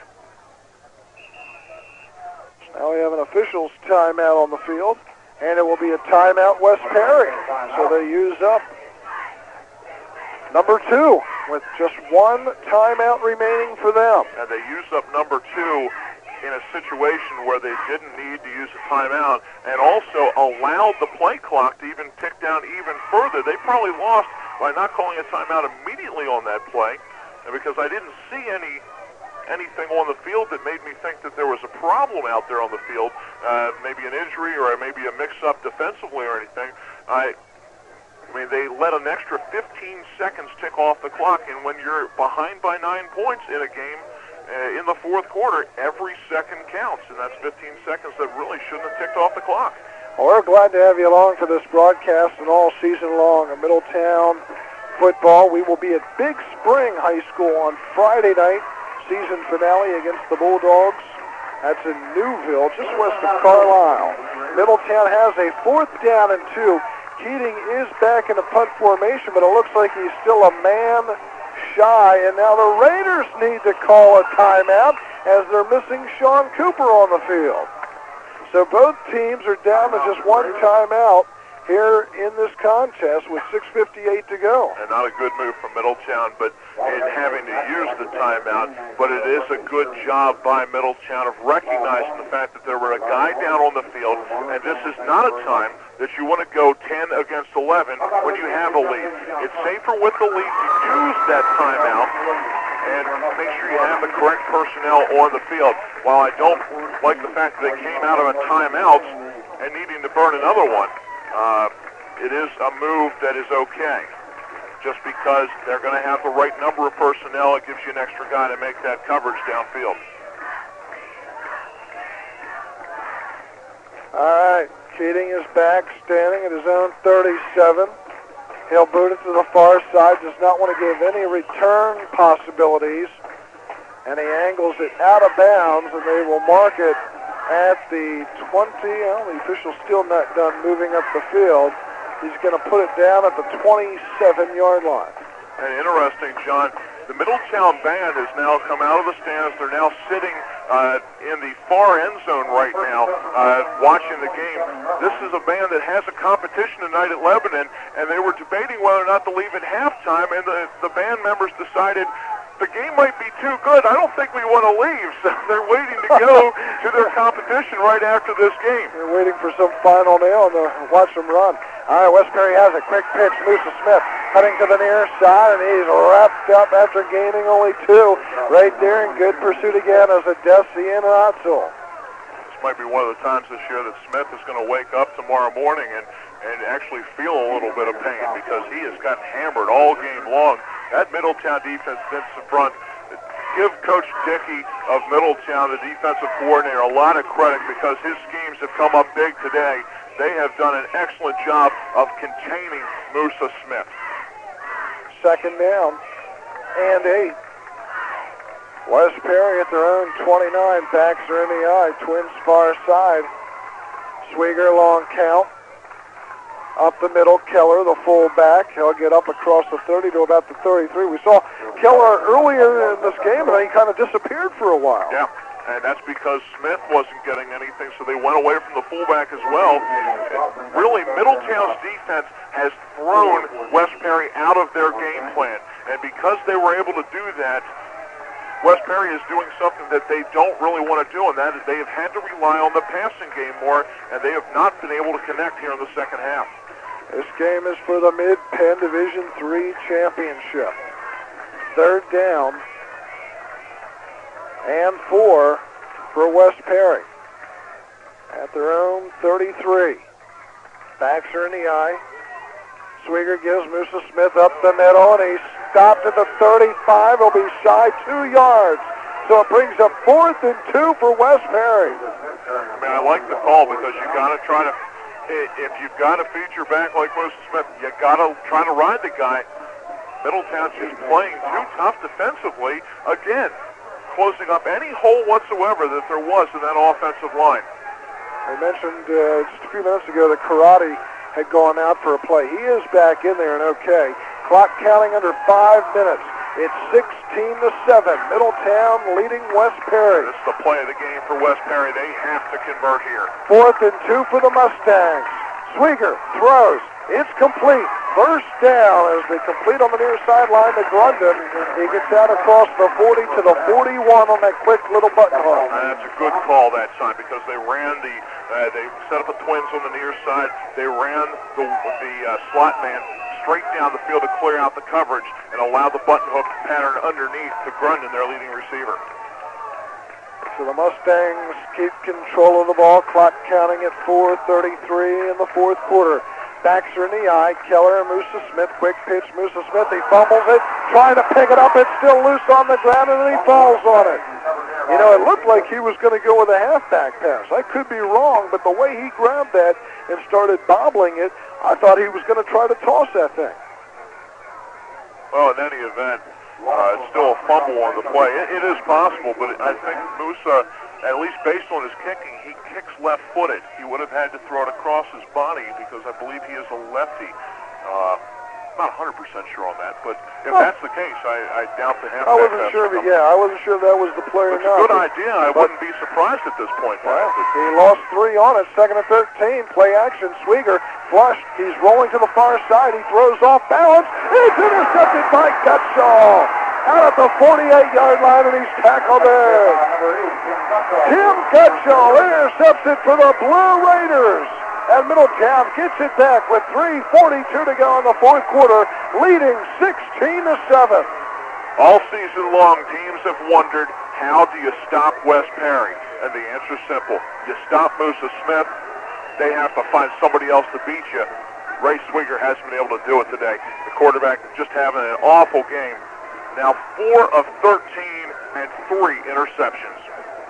Now we have an official's timeout on the field, and it will be a timeout West Perry. So they use up number two with just one timeout remaining for them. And they use up number two in a situation where they didn't need to use a timeout and also allowed the play clock to even tick down even further. They probably lost by not calling a timeout immediately on that play, and because I didn't see any anything on the field that made me think that there was a problem out there on the field, uh, maybe an injury or maybe a mix-up defensively or anything. I, I mean, they let an extra fifteen seconds tick off the clock, and when you're behind by nine points in a game uh, in the fourth quarter, every second counts, and that's fifteen seconds that really shouldn't have ticked off the clock. Well, we're glad to have you along for this broadcast and all season long of Middletown football. We will be at Big Spring High School on Friday night. Season finale against the Bulldogs. That's in Newville, just west of Carlisle. Middletown has a fourth down and two. Keating is back in the punt formation, but it looks like he's still a man shy. And now the Raiders need to call a timeout as they're missing Sean Cooper on the field. So both teams are down to just one timeout here in this contest with six fifty-eight to go. And not a good move from Middletown, but in having to use the timeout. But it is a good job by Middletown of recognizing the fact that there were a guy down on the field, and this is not a time that you want to go ten against eleven when you have a lead. It's safer with the lead to use that timeout and make sure you have the correct personnel on the field. While I don't like the fact that they came out of a timeout and needing to burn another one, Uh, it is a move that is okay. Just because they're going to have the right number of personnel, it gives you an extra guy to make that coverage downfield. All right, Keating is back, standing at his own thirty-seven. He'll boot it to the far side, does not want to give any return possibilities, and he angles it out of bounds, and they will mark it at the twenty. Well, the official's still not done moving up the field. He's going to put it down at the twenty-seven-yard line. And interesting, John, the Middletown band has now come out of the stands. They're now sitting uh, in the far end zone right now, uh, watching the game. This is a band that has a competition tonight at Lebanon, and they were debating whether or not to leave at halftime, and the, the band members decided the game might be too good. I don't think we want to leave, so they're waiting to go to their competition right after this game. They're waiting for some final nail and to watch them run. All right, West Perry has a quick pitch. Musa Smith cutting to the near side, and he's wrapped up after gaining only two. Right there in good pursuit again as a Desi and Otzel. This might be one of the times this year that Smith is going to wake up tomorrow morning and, and actually feel a little bit of pain because he has gotten hammered all game long. That Middletown defense sits in front. Give Coach Dickey of Middletown, the defensive coordinator, a lot of credit because his schemes have come up big today. They have done an excellent job of containing Musa Smith. Second down and eight. West Perry at their own twenty-nine. Backs are in the eye. Twins far side. Swigger long count. Up the middle, Keller, the fullback. He'll get up across the thirty to about the thirty-three. We saw Keller earlier in this game, and then he kind of disappeared for a while. Yeah, and that's because Smith wasn't getting anything, so they went away from the fullback as well. Really, Middletown's defense has thrown West Perry out of their game plan, and because they were able to do that, West Perry is doing something that they don't really want to do, and that is they have had to rely on the passing game more, and they have not been able to connect here in the second half. This game is for the Mid-Penn Division three championship. Third down and four for West Perry at their own thirty-three. Backs are in the eye. Swigert gives Musa Smith up the middle, and he's stopped at the thirty-five. He'll be shy two yards. So it brings up fourth and two for West Perry. I mean, I like the call because you got to try to, if you've got a feature back like Musa Smith, you got to try to ride the guy. Middletown's just playing too tough defensively. Again, closing up any hole whatsoever that there was in that offensive line. I mentioned uh, just a few minutes ago that Karate had gone out for a play. He is back in there and okay. Clock counting under five minutes. It's sixteen to seven. Middletown leading West Perry. This is the play of the game for West Perry. They have to convert here. Fourth and two for the Mustangs. Swigert throws. It's complete. First down as they complete on the near sideline to Grundon. He gets out across the forty to the forty-one on that quick little button hook. Uh, that's a good call that time because they ran the, uh, they set up the twins on the near side. They ran the, the uh, slot man straight down the field to clear out the coverage and allow the button hook pattern underneath to Grundon, their leading receiver. So the Mustangs keep control of the ball. Clock counting at four thirty-three in the fourth quarter. Backs are in the eye. Keller and Musa Smith. Quick pitch. Musa Smith. He fumbles it. Trying to pick it up. It's still loose on the ground, and then he falls on it. You know, it looked like he was going to go with a halfback pass. I could be wrong, but the way he grabbed that and started bobbling it, I thought he was going to try to toss that thing. Well, in any event, uh, it's still a fumble on the play. It, it is possible, but I think Musa, at least based on his kicking, he kicks left-footed. He would have had to throw it across his body because I believe he is a lefty. Uh, I'm not one hundred percent sure on that, but if well, that's the case, I, I doubt the halfback. I wasn't sure. That, yeah, I wasn't sure that was the play or not. It's a good idea. I wouldn't be surprised at this point. Well, he lost three on it. Second and thirteen. Play action. Swigert flushed. He's rolling to the far side. He throws off balance. It's intercepted by Gutshaw out at the forty-eight-yard line, and he's tackled there. Tim Gutshaw intercepts it for the Blue Raiders. And Middletown gets it back with three forty-two to go in the fourth quarter, leading sixteen to seven. All season long, teams have wondered, how do you stop West Perry? And the answer is simple. You stop Musa Smith, they have to find somebody else to beat you. Ray Swigert hasn't been able to do it today. The quarterback just having an awful game. Now four of thirteen and three interceptions.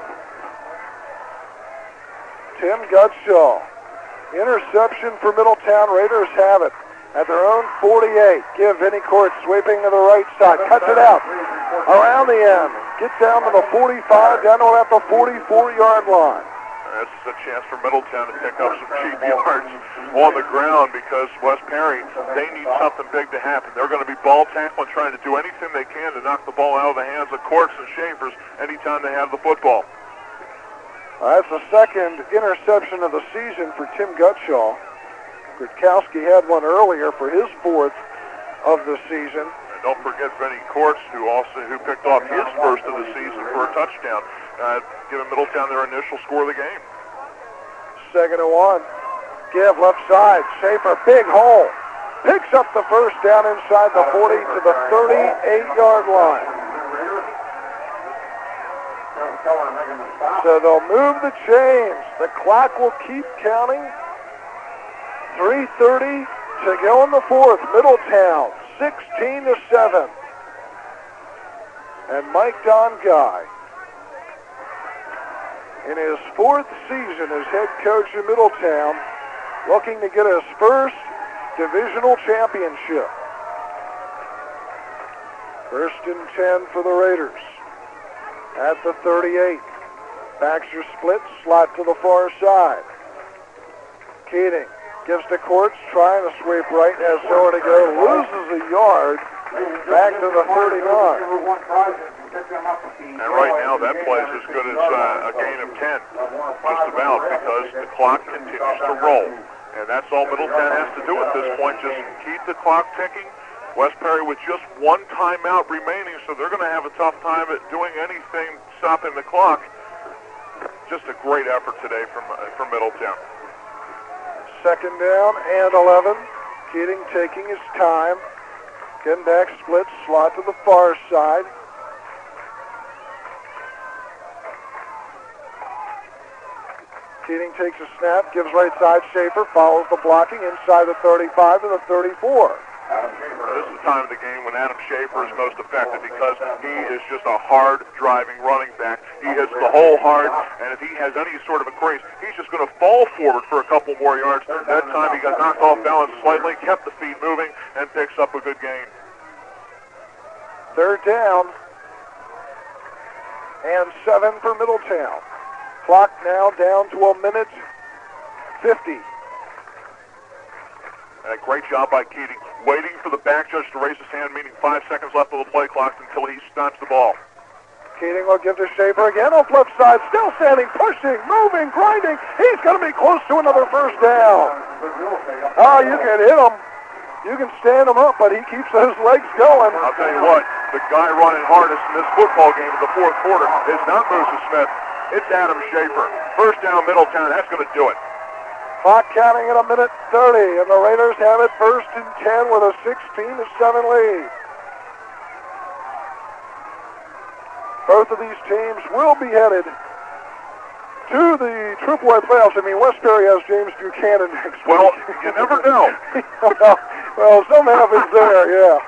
Tim Gutshaw. Interception for Middletown. Raiders have it at their own forty-eight. Give Vinnie Court sweeping to the right side. Cuts it out around the end. Gets down to the forty-five, down to about the forty-four-yard line. This is a chance for Middletown to pick up some cheap yards on the ground because West Perry, they need something big to happen. They're going to be ball tackling, trying to do anything they can to knock the ball out of the hands of Courts and Schaefer's anytime they have the football. Uh, that's the second interception of the season for Tim Gutshaw. Grutkowski had one earlier for his fourth of the season. And don't forget Vinnie Courts, who also who picked off his first of the season for a touchdown, uh, giving Middletown their initial score of the game. Second and one. Give left side. Schaefer, big hole. Picks up the first down inside the forty to the thirty-eight-yard line. So they'll move the chains. The clock will keep counting. three thirty to go in the fourth. Middletown, sixteen to seven. And Mike Donguy, in his fourth season as head coach in Middletown, looking to get his first divisional championship. First and ten for the Raiders. At the thirty-eight. Baxter splits, slot to the far side. Keating gives to Courts, trying to sweep right, has nowhere to go, loses a yard, back to the thirty-nine. And right now, that play is as good as uh, a gain of ten, just about, because the clock continues to roll. And that's all Middletown has to do at this point, just keep the clock ticking. West Perry with just one timeout remaining, so they're going to have a tough time at doing anything stopping the clock. Just a great effort today from, uh, from Middletown. Second down and eleven. Keating taking his time. Getting back split, slot to the far side. Keating takes a snap, gives right side. Schaefer follows the blocking inside the thirty-five to the thirty-four. This is the time of the game when Adam Schaefer is most effective because he is just a hard-driving running back. He hits the hole hard, and if he has any sort of a crease, he's just going to fall forward for a couple more yards. That time he got knocked off balance slightly, kept the feet moving, and picks up a good gain. Third down and seven for Middletown. Clock now down to a minute fifty. And a great job by Keating, waiting for the back judge to raise his hand, meaning five seconds left of the play clock until he snaps the ball. Keating will give to Schaefer again on flip side, still standing, pushing, moving, grinding. He's going to be close to another first down. Oh, you can hit him. You can stand him up, but he keeps those legs going. I'll tell you what, the guy running hardest in this football game in the fourth quarter is not Moses Smith. It's Adam Schaefer. First down, Middletown. That's going to do it. Clock counting at a minute thirty, and the Raiders have it first and ten with a sixteen to seven lead. Both of these teams will be headed to the triple A playoffs. I mean, West Perry has James Buchanan next week. Well, you never know. well, well, some happens there, yeah.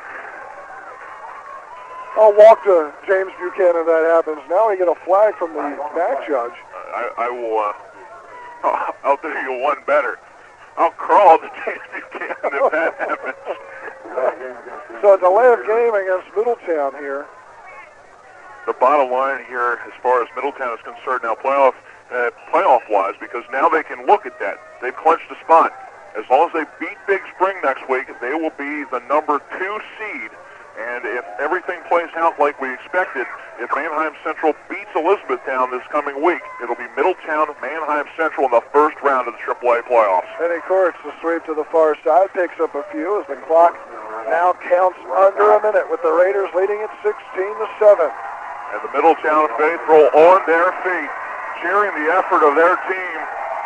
I'll walk to James Buchanan if that happens. Now we get a flag from the back judge. Uh, I, I will... Uh, I'll do you one better. I'll crawl to James Buchanan if that happens. So a delay of game against Middletown here. The bottom line here, as far as Middletown is concerned now, playoff, uh, playoff-wise, because now they can look at that. They've clinched a spot. As long as they beat Big Spring next week, they will be the number two seed. And if everything plays out like we expected, if Manheim Central beats Elizabethtown this coming week, it'll be Middletown, Manheim Central in the first round of the triple A playoffs. And of course, the sweep to the far side picks up a few as the clock now counts under a minute with the Raiders leading at sixteen to seven. And the Middletown faithful on their feet, cheering the effort of their team.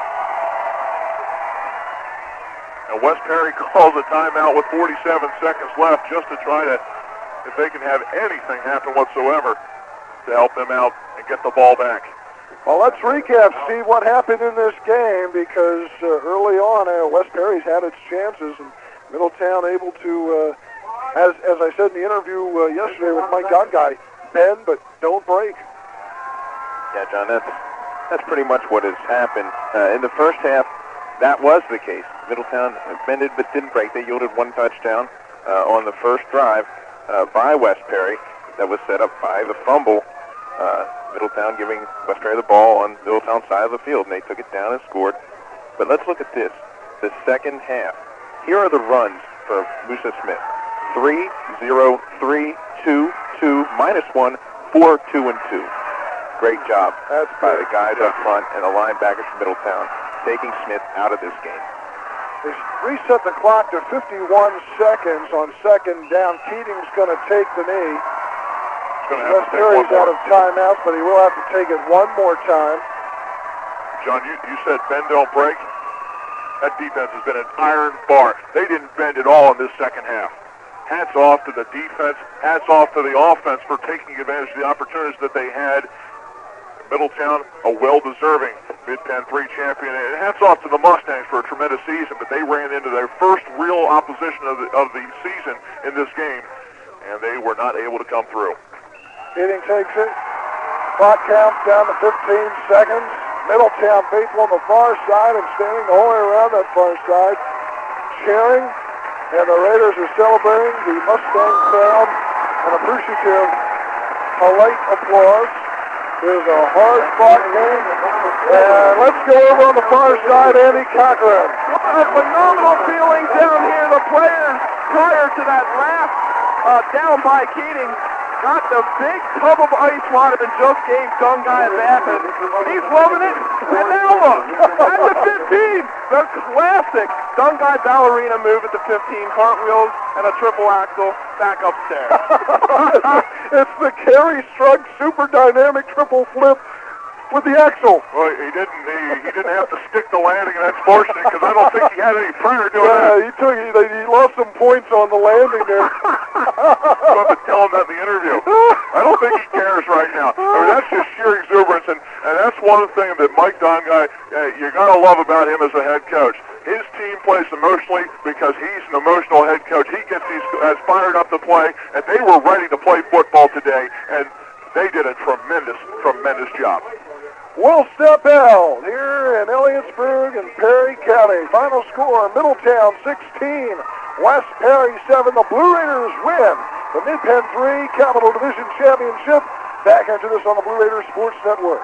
And West Perry calls a timeout with forty-seven seconds left just to try to, if they can have anything happen whatsoever, to help them out and get the ball back. Well, let's recap, Steve, what happened in this game, because uh, early on, uh, West Perry's had its chances, and Middletown able to, uh, as as I said in the interview uh, yesterday with Mike Godguy, bend but don't break. Yeah, John, that's, that's pretty much what has happened. Uh, in the first half, that was the case. Middletown bended but didn't break. They yielded one touchdown uh, on the first drive uh, by West Perry that was set up by the fumble. Uh, Middletown giving West Perry the ball on Middletown's side of the field, and they took it down and scored. But let's look at this, the second half. Here are the runs for Musa Smith. Three, zero, three, two, two, minus one, four, two, and two. Great job That's by good. the guys up front and the linebackers from Middletown, taking Smith out of this game. They reset the clock to fifty-one seconds on second down. Keating's going to take the knee. West Perry's out of timeouts, but he will have to take it one more time. John, you, you said bend, don't break. That defense has been an iron bar. They didn't bend at all in this second half. Hats off to the defense. Hats off to the offense for taking advantage of the opportunities that they had. Middletown, a well-deserving Mid-Penn three champion. And hats off to the Mustangs for a tremendous season, but they ran into their first real opposition of the, of the season in this game, and they were not able to come through. Keating takes it. Clock counts down to fifteen seconds. Middletown faithful on the far side and standing the whole way around that far side, cheering, and the Raiders are celebrating. The Mustang crowd, an appreciative, polite applause. It was a hard-fought game, and let's go over on the far side, Andy Cochran. A phenomenal feeling down here. The players, prior to that last uh, down by Keating. Got the big tub of ice water and just gave Dungai a bath, and he's loving it. And now look, at the fifteen, the classic Dungai ballerina move at the fifteen, cartwheels and a triple axel back upstairs. It's the Kerry Strug super dynamic triple flip with the axle. Well, he didn't. He, he didn't have to stick the landing, and that's fortunate because I don't think he had any prayer doing Yeah, that. he took. He, he lost some points on the landing there. I'm going to tell him that in the interview. I don't think he cares right now. I mean, that's just sheer exuberance, and, and that's one thing that Mike Dungai, uh, you're going to love about him as a head coach. His team plays emotionally because he's an emotional head coach. He gets these guys fired up to play, and they were ready to play football today, and they did a tremendous, tremendous job. We'll step out here in Elliotsburg and Perry County. Final score, Middletown sixteen, West Perry seven. The Blue Raiders win the Mid-Penn three Capital Division Championship. Back after this on the Blue Raiders Sports Network.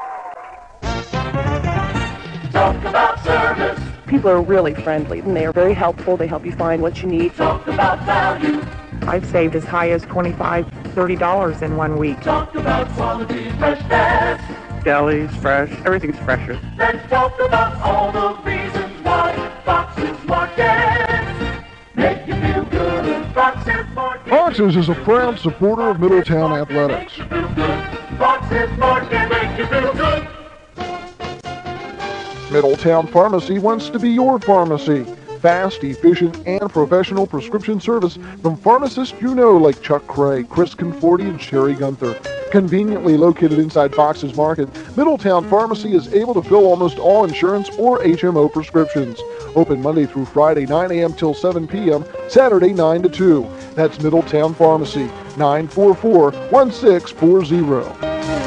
Talk about service. People are really friendly, and they are very helpful. They help you find what you need. Talk about value. I've saved as high as twenty-five dollars, thirty dollars in one week. Talk about quality freshness. Delis, fresh, everything's fresher. Let's talk about all the reasons why Fox's Market make you feel good. Fox's Market. Fox's is a proud supporter of Middletown Athletics. Make you feel good. Fox's Market make you feel good. Middletown Pharmacy wants to be your pharmacy. Fast, efficient, and professional prescription service from pharmacists you know like Chuck Cray, Chris Conforti, and Sherry Gunther. Conveniently located inside Fox's Market, Middletown Pharmacy is able to fill almost all insurance or H M O prescriptions. Open Monday through Friday, nine a.m. till seven p.m., Saturday, nine to two. That's Middletown Pharmacy, nine four four, one six four zero.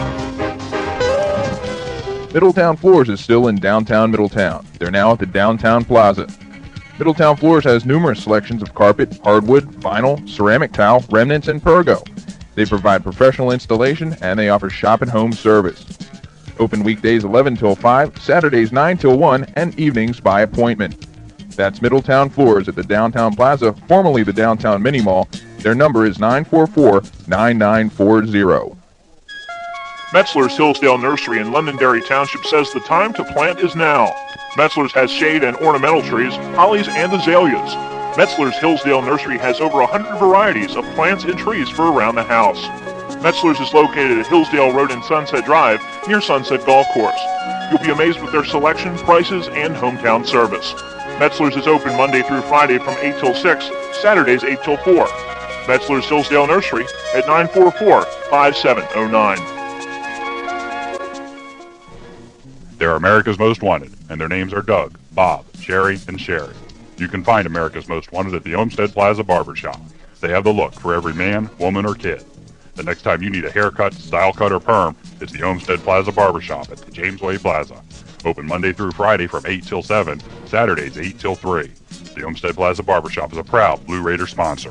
Middletown Floors is still in downtown Middletown. They're now at the Downtown Plaza. Middletown Floors has numerous selections of carpet, hardwood, vinyl, ceramic tile, remnants, and pergo. They provide professional installation, and they offer shop and home service. Open weekdays eleven till five, Saturdays nine till one, and evenings by appointment. That's Middletown Floors at the Downtown Plaza, formerly the Downtown Mini Mall. Their number is nine four four, nine nine four zero. Metzler's Hillsdale Nursery in Londonderry Township says the time to plant is now. Metzler's has shade and ornamental trees, hollies, and azaleas. Metzler's Hillsdale Nursery has over one hundred varieties of plants and trees for around the house. Metzler's is located at Hillsdale Road and Sunset Drive near Sunset Golf Course. You'll be amazed with their selection, prices, and hometown service. Metzler's is open Monday through Friday from eight till six, Saturdays eight till four. Metzler's Hillsdale Nursery at nine four four, five seven zero nine. They're America's Most Wanted, and their names are Doug, Bob, Sherry, and Sherry. You can find America's Most Wanted at the Olmsted Plaza Barbershop. They have the look for every man, woman, or kid. The next time you need a haircut, style cut, or perm, it's the Olmsted Plaza Barbershop at the James Way Plaza. Open Monday through Friday from eight till seven, Saturdays eight till three. The Olmsted Plaza Barbershop is a proud Blue Raider sponsor.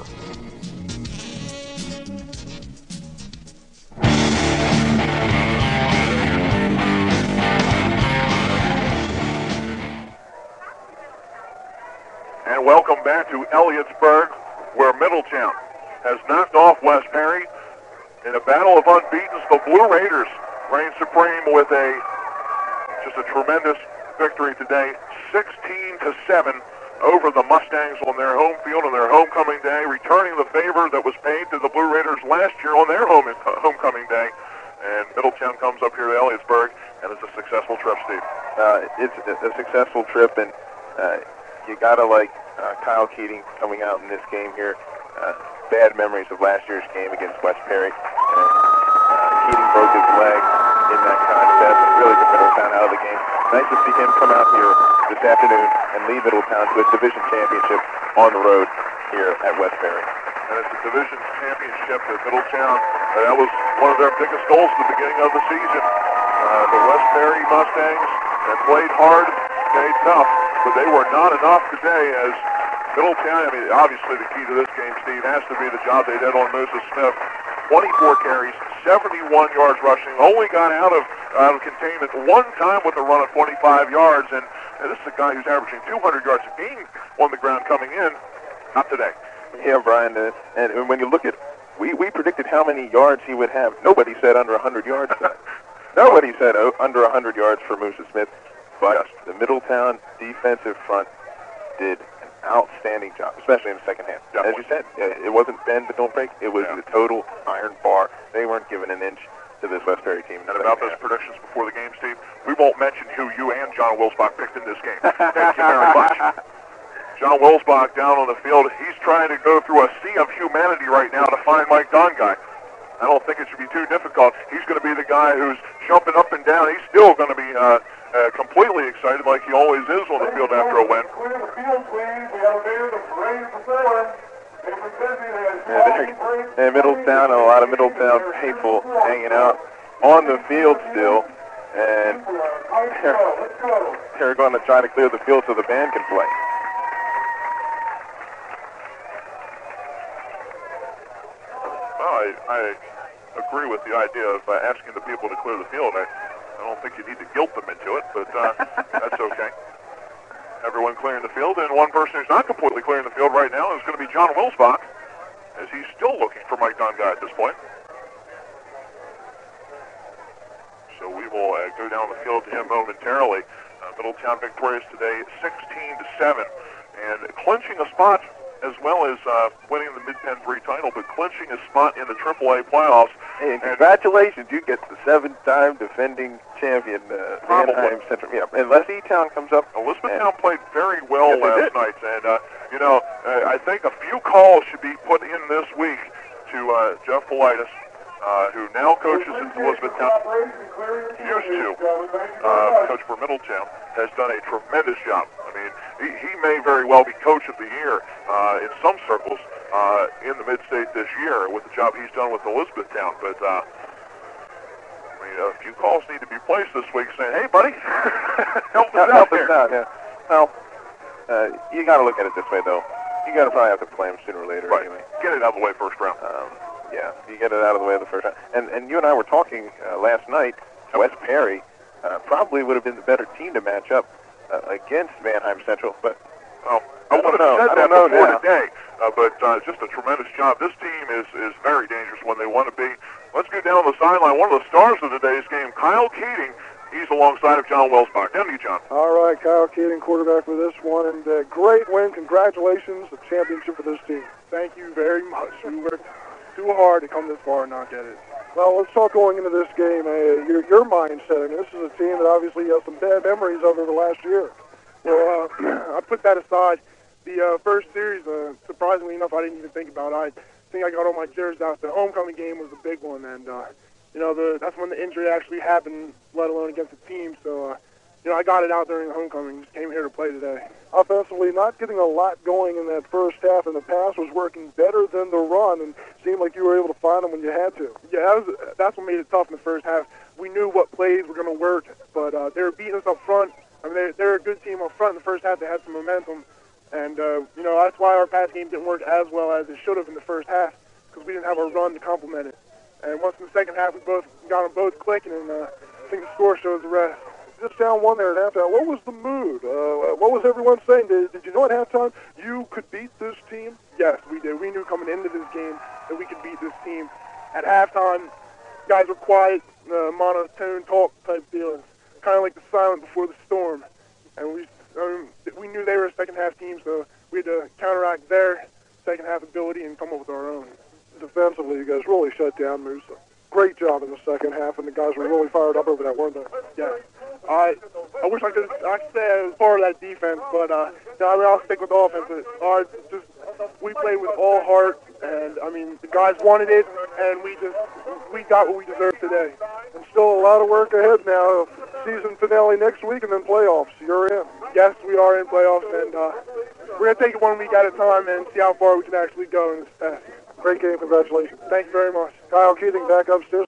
And welcome back to Elliotsburg, where Middletown has knocked off West Perry in a battle of unbeatens. The Blue Raiders reign supreme with a just a tremendous victory today, sixteen to seven over the Mustangs on their home field on their homecoming day, returning the favor that was paid to the Blue Raiders last year on their home homecoming day. And Middletown comes up here to Elliotsburg, and it's a successful trip, Steve. Uh, it's a successful trip, and uh, you gotta like uh, Kyle Keating coming out in this game here. Uh, bad memories of last year's game against West Perry. And, uh, Keating broke his leg in that contest and really took Middletown out of the game. Nice to see him come out here this afternoon and lead Middletown to a division championship on the road here at West Perry. And it's a division championship at Middletown. Uh, that was one of their biggest goals at the beginning of the season. Uh, the West Perry Mustangs have played hard, played tough, but they were not enough today as Middletown, I mean, obviously the key to this game, Steve, has to be the job they did on Moses Smith. twenty-four carries, seventy-one yards rushing, only got out of, out of containment one time with a run of twenty-five yards, and, and this is a guy who's averaging two hundred yards a game on the ground coming in. Not today. Yeah, Brian, uh, and when you look at we, we predicted how many yards he would have. Nobody said under one hundred yards tonight. Nobody said oh, under one hundred yards for Moose Smith, but the Middletown defensive front did an outstanding job, especially in the second half. As you said, it wasn't bend but don't break. It was yeah. the total iron bar. They weren't given an inch to this Westbury team. And about those predictions before the game, Steve, we won't mention who you and John Wilsbach picked in this game. Thank you very much. John Wilsbach down on the field. He's trying to go through a sea of humanity right now to find Mike Dongai. I don't think it should be too difficult. He's going to be the guy who's jumping up and down. He's still going to be uh, uh, completely excited like he always is on the field after a win. And, and Middletown, and a lot of Middletown people hanging out on the field still. And they're, they're going to try to clear the field so the band can play. I, I agree with the idea of uh, asking the people to clear the field. I, I don't think you need to guilt them into it, but uh, that's okay. Everyone clearing the field, and one person who's not completely clearing the field right now is going to be John Wilsbach, as he's still looking for Mike Dongai at this point. So we will uh, go down the field to him momentarily. Uh, Middletown victorious today, sixteen to seven, and clinching a spot as well as uh, winning the Mid-Penn three title, but clinching a spot in the triple A playoffs. Hey, and congratulations, you get the seven-time defending champion, uh, Manheim Central. Yeah, unless E-Town comes up. Elizabethtown played very well yes, last night, and, uh, you know, uh, I think a few calls should be put in this week to uh, Jeff Politis, uh, who now coaches in Elizabethtown, used to uh, coach for Middletown, has done a tremendous job. I mean, he, he may very well be coach of the year uh, in some circles uh, in the mid-state this year with the job he's done with Elizabethtown. But uh, I mean, a few calls need to be placed this week saying, "Hey, buddy, help us out help here." Us out, yeah. Well, uh, you got to look at it this way, though. You got to probably have to play him sooner or later, right. anyway. Get it out of the way first round. Um, yeah, you get it out of the way the first round. And and you and I were talking uh, last night. West Perry uh, probably would have been the better team to match up uh, against Manheim Central, but well, I, I would have said that before today. Uh, but uh, just a tremendous job. This team is is very dangerous when they want to be. Let's go down the sideline. One of the stars of today's game, Kyle Keating. He's alongside of John Wilsbach. Down to you, John. All right, Kyle Keating, quarterback for this one, and uh, great win. Congratulations, the championship for this team. Thank you very much. We worked too hard to come this far and not get it. Well, let's talk going into this game. Uh, your, your mindset. I mean, this is a team that obviously has some bad memories of over last year. Well, uh, I put that aside. The uh, first series, uh, surprisingly enough, I didn't even think about. I think I got all my jerseys out. The homecoming game was a big one, and uh, you know, the, that's when the injury actually happened, let alone against the team. So, uh, you know, I got it out during the homecoming. Just came here to play today. Offensively, not getting a lot going in that first half, and the pass was working better than the run, and seemed like you were able to find them when you had to. Yeah, that was, that's what made it tough in the first half. We knew what plays were going to work, but uh, they were beating us up front. I mean, they're, they're a good team up front. In the first half, they had some momentum, and, uh, you know, that's why our pass game didn't work as well as it should have in the first half, because we didn't have a run to complement it. And once in the second half, we both got them both clicking, and uh, I think the score shows the rest. Just down one there at halftime. What was the mood? Uh, what was everyone saying? Did, did you know at halftime you could beat this team? Yes, we did. We knew coming into this game that we could beat this team. At halftime, guys were quiet, uh, monotone talk type deals, kind of like the silence before the storm. And we um, we knew they were a second-half team, so we had to counteract their second-half ability and come up with our own. Defensively, you guys really shut down Moose. Great job in the second half, and the guys were really fired up over that, weren't they? Yeah. I I wish I could I could say I was part of that defense, but uh, you know, I mean, I'll stick with the offense. Our just we played with all heart, and I mean the guys wanted it, and we just we got what we deserved today. And still a lot of work ahead now. Season finale next week, and then playoffs. You're in. Yes, we are in playoffs, and uh, we're gonna take it one week at a time and see how far we can actually go in this test. Great game. Congratulations. Thank you very much. Kyle Keating back upstairs.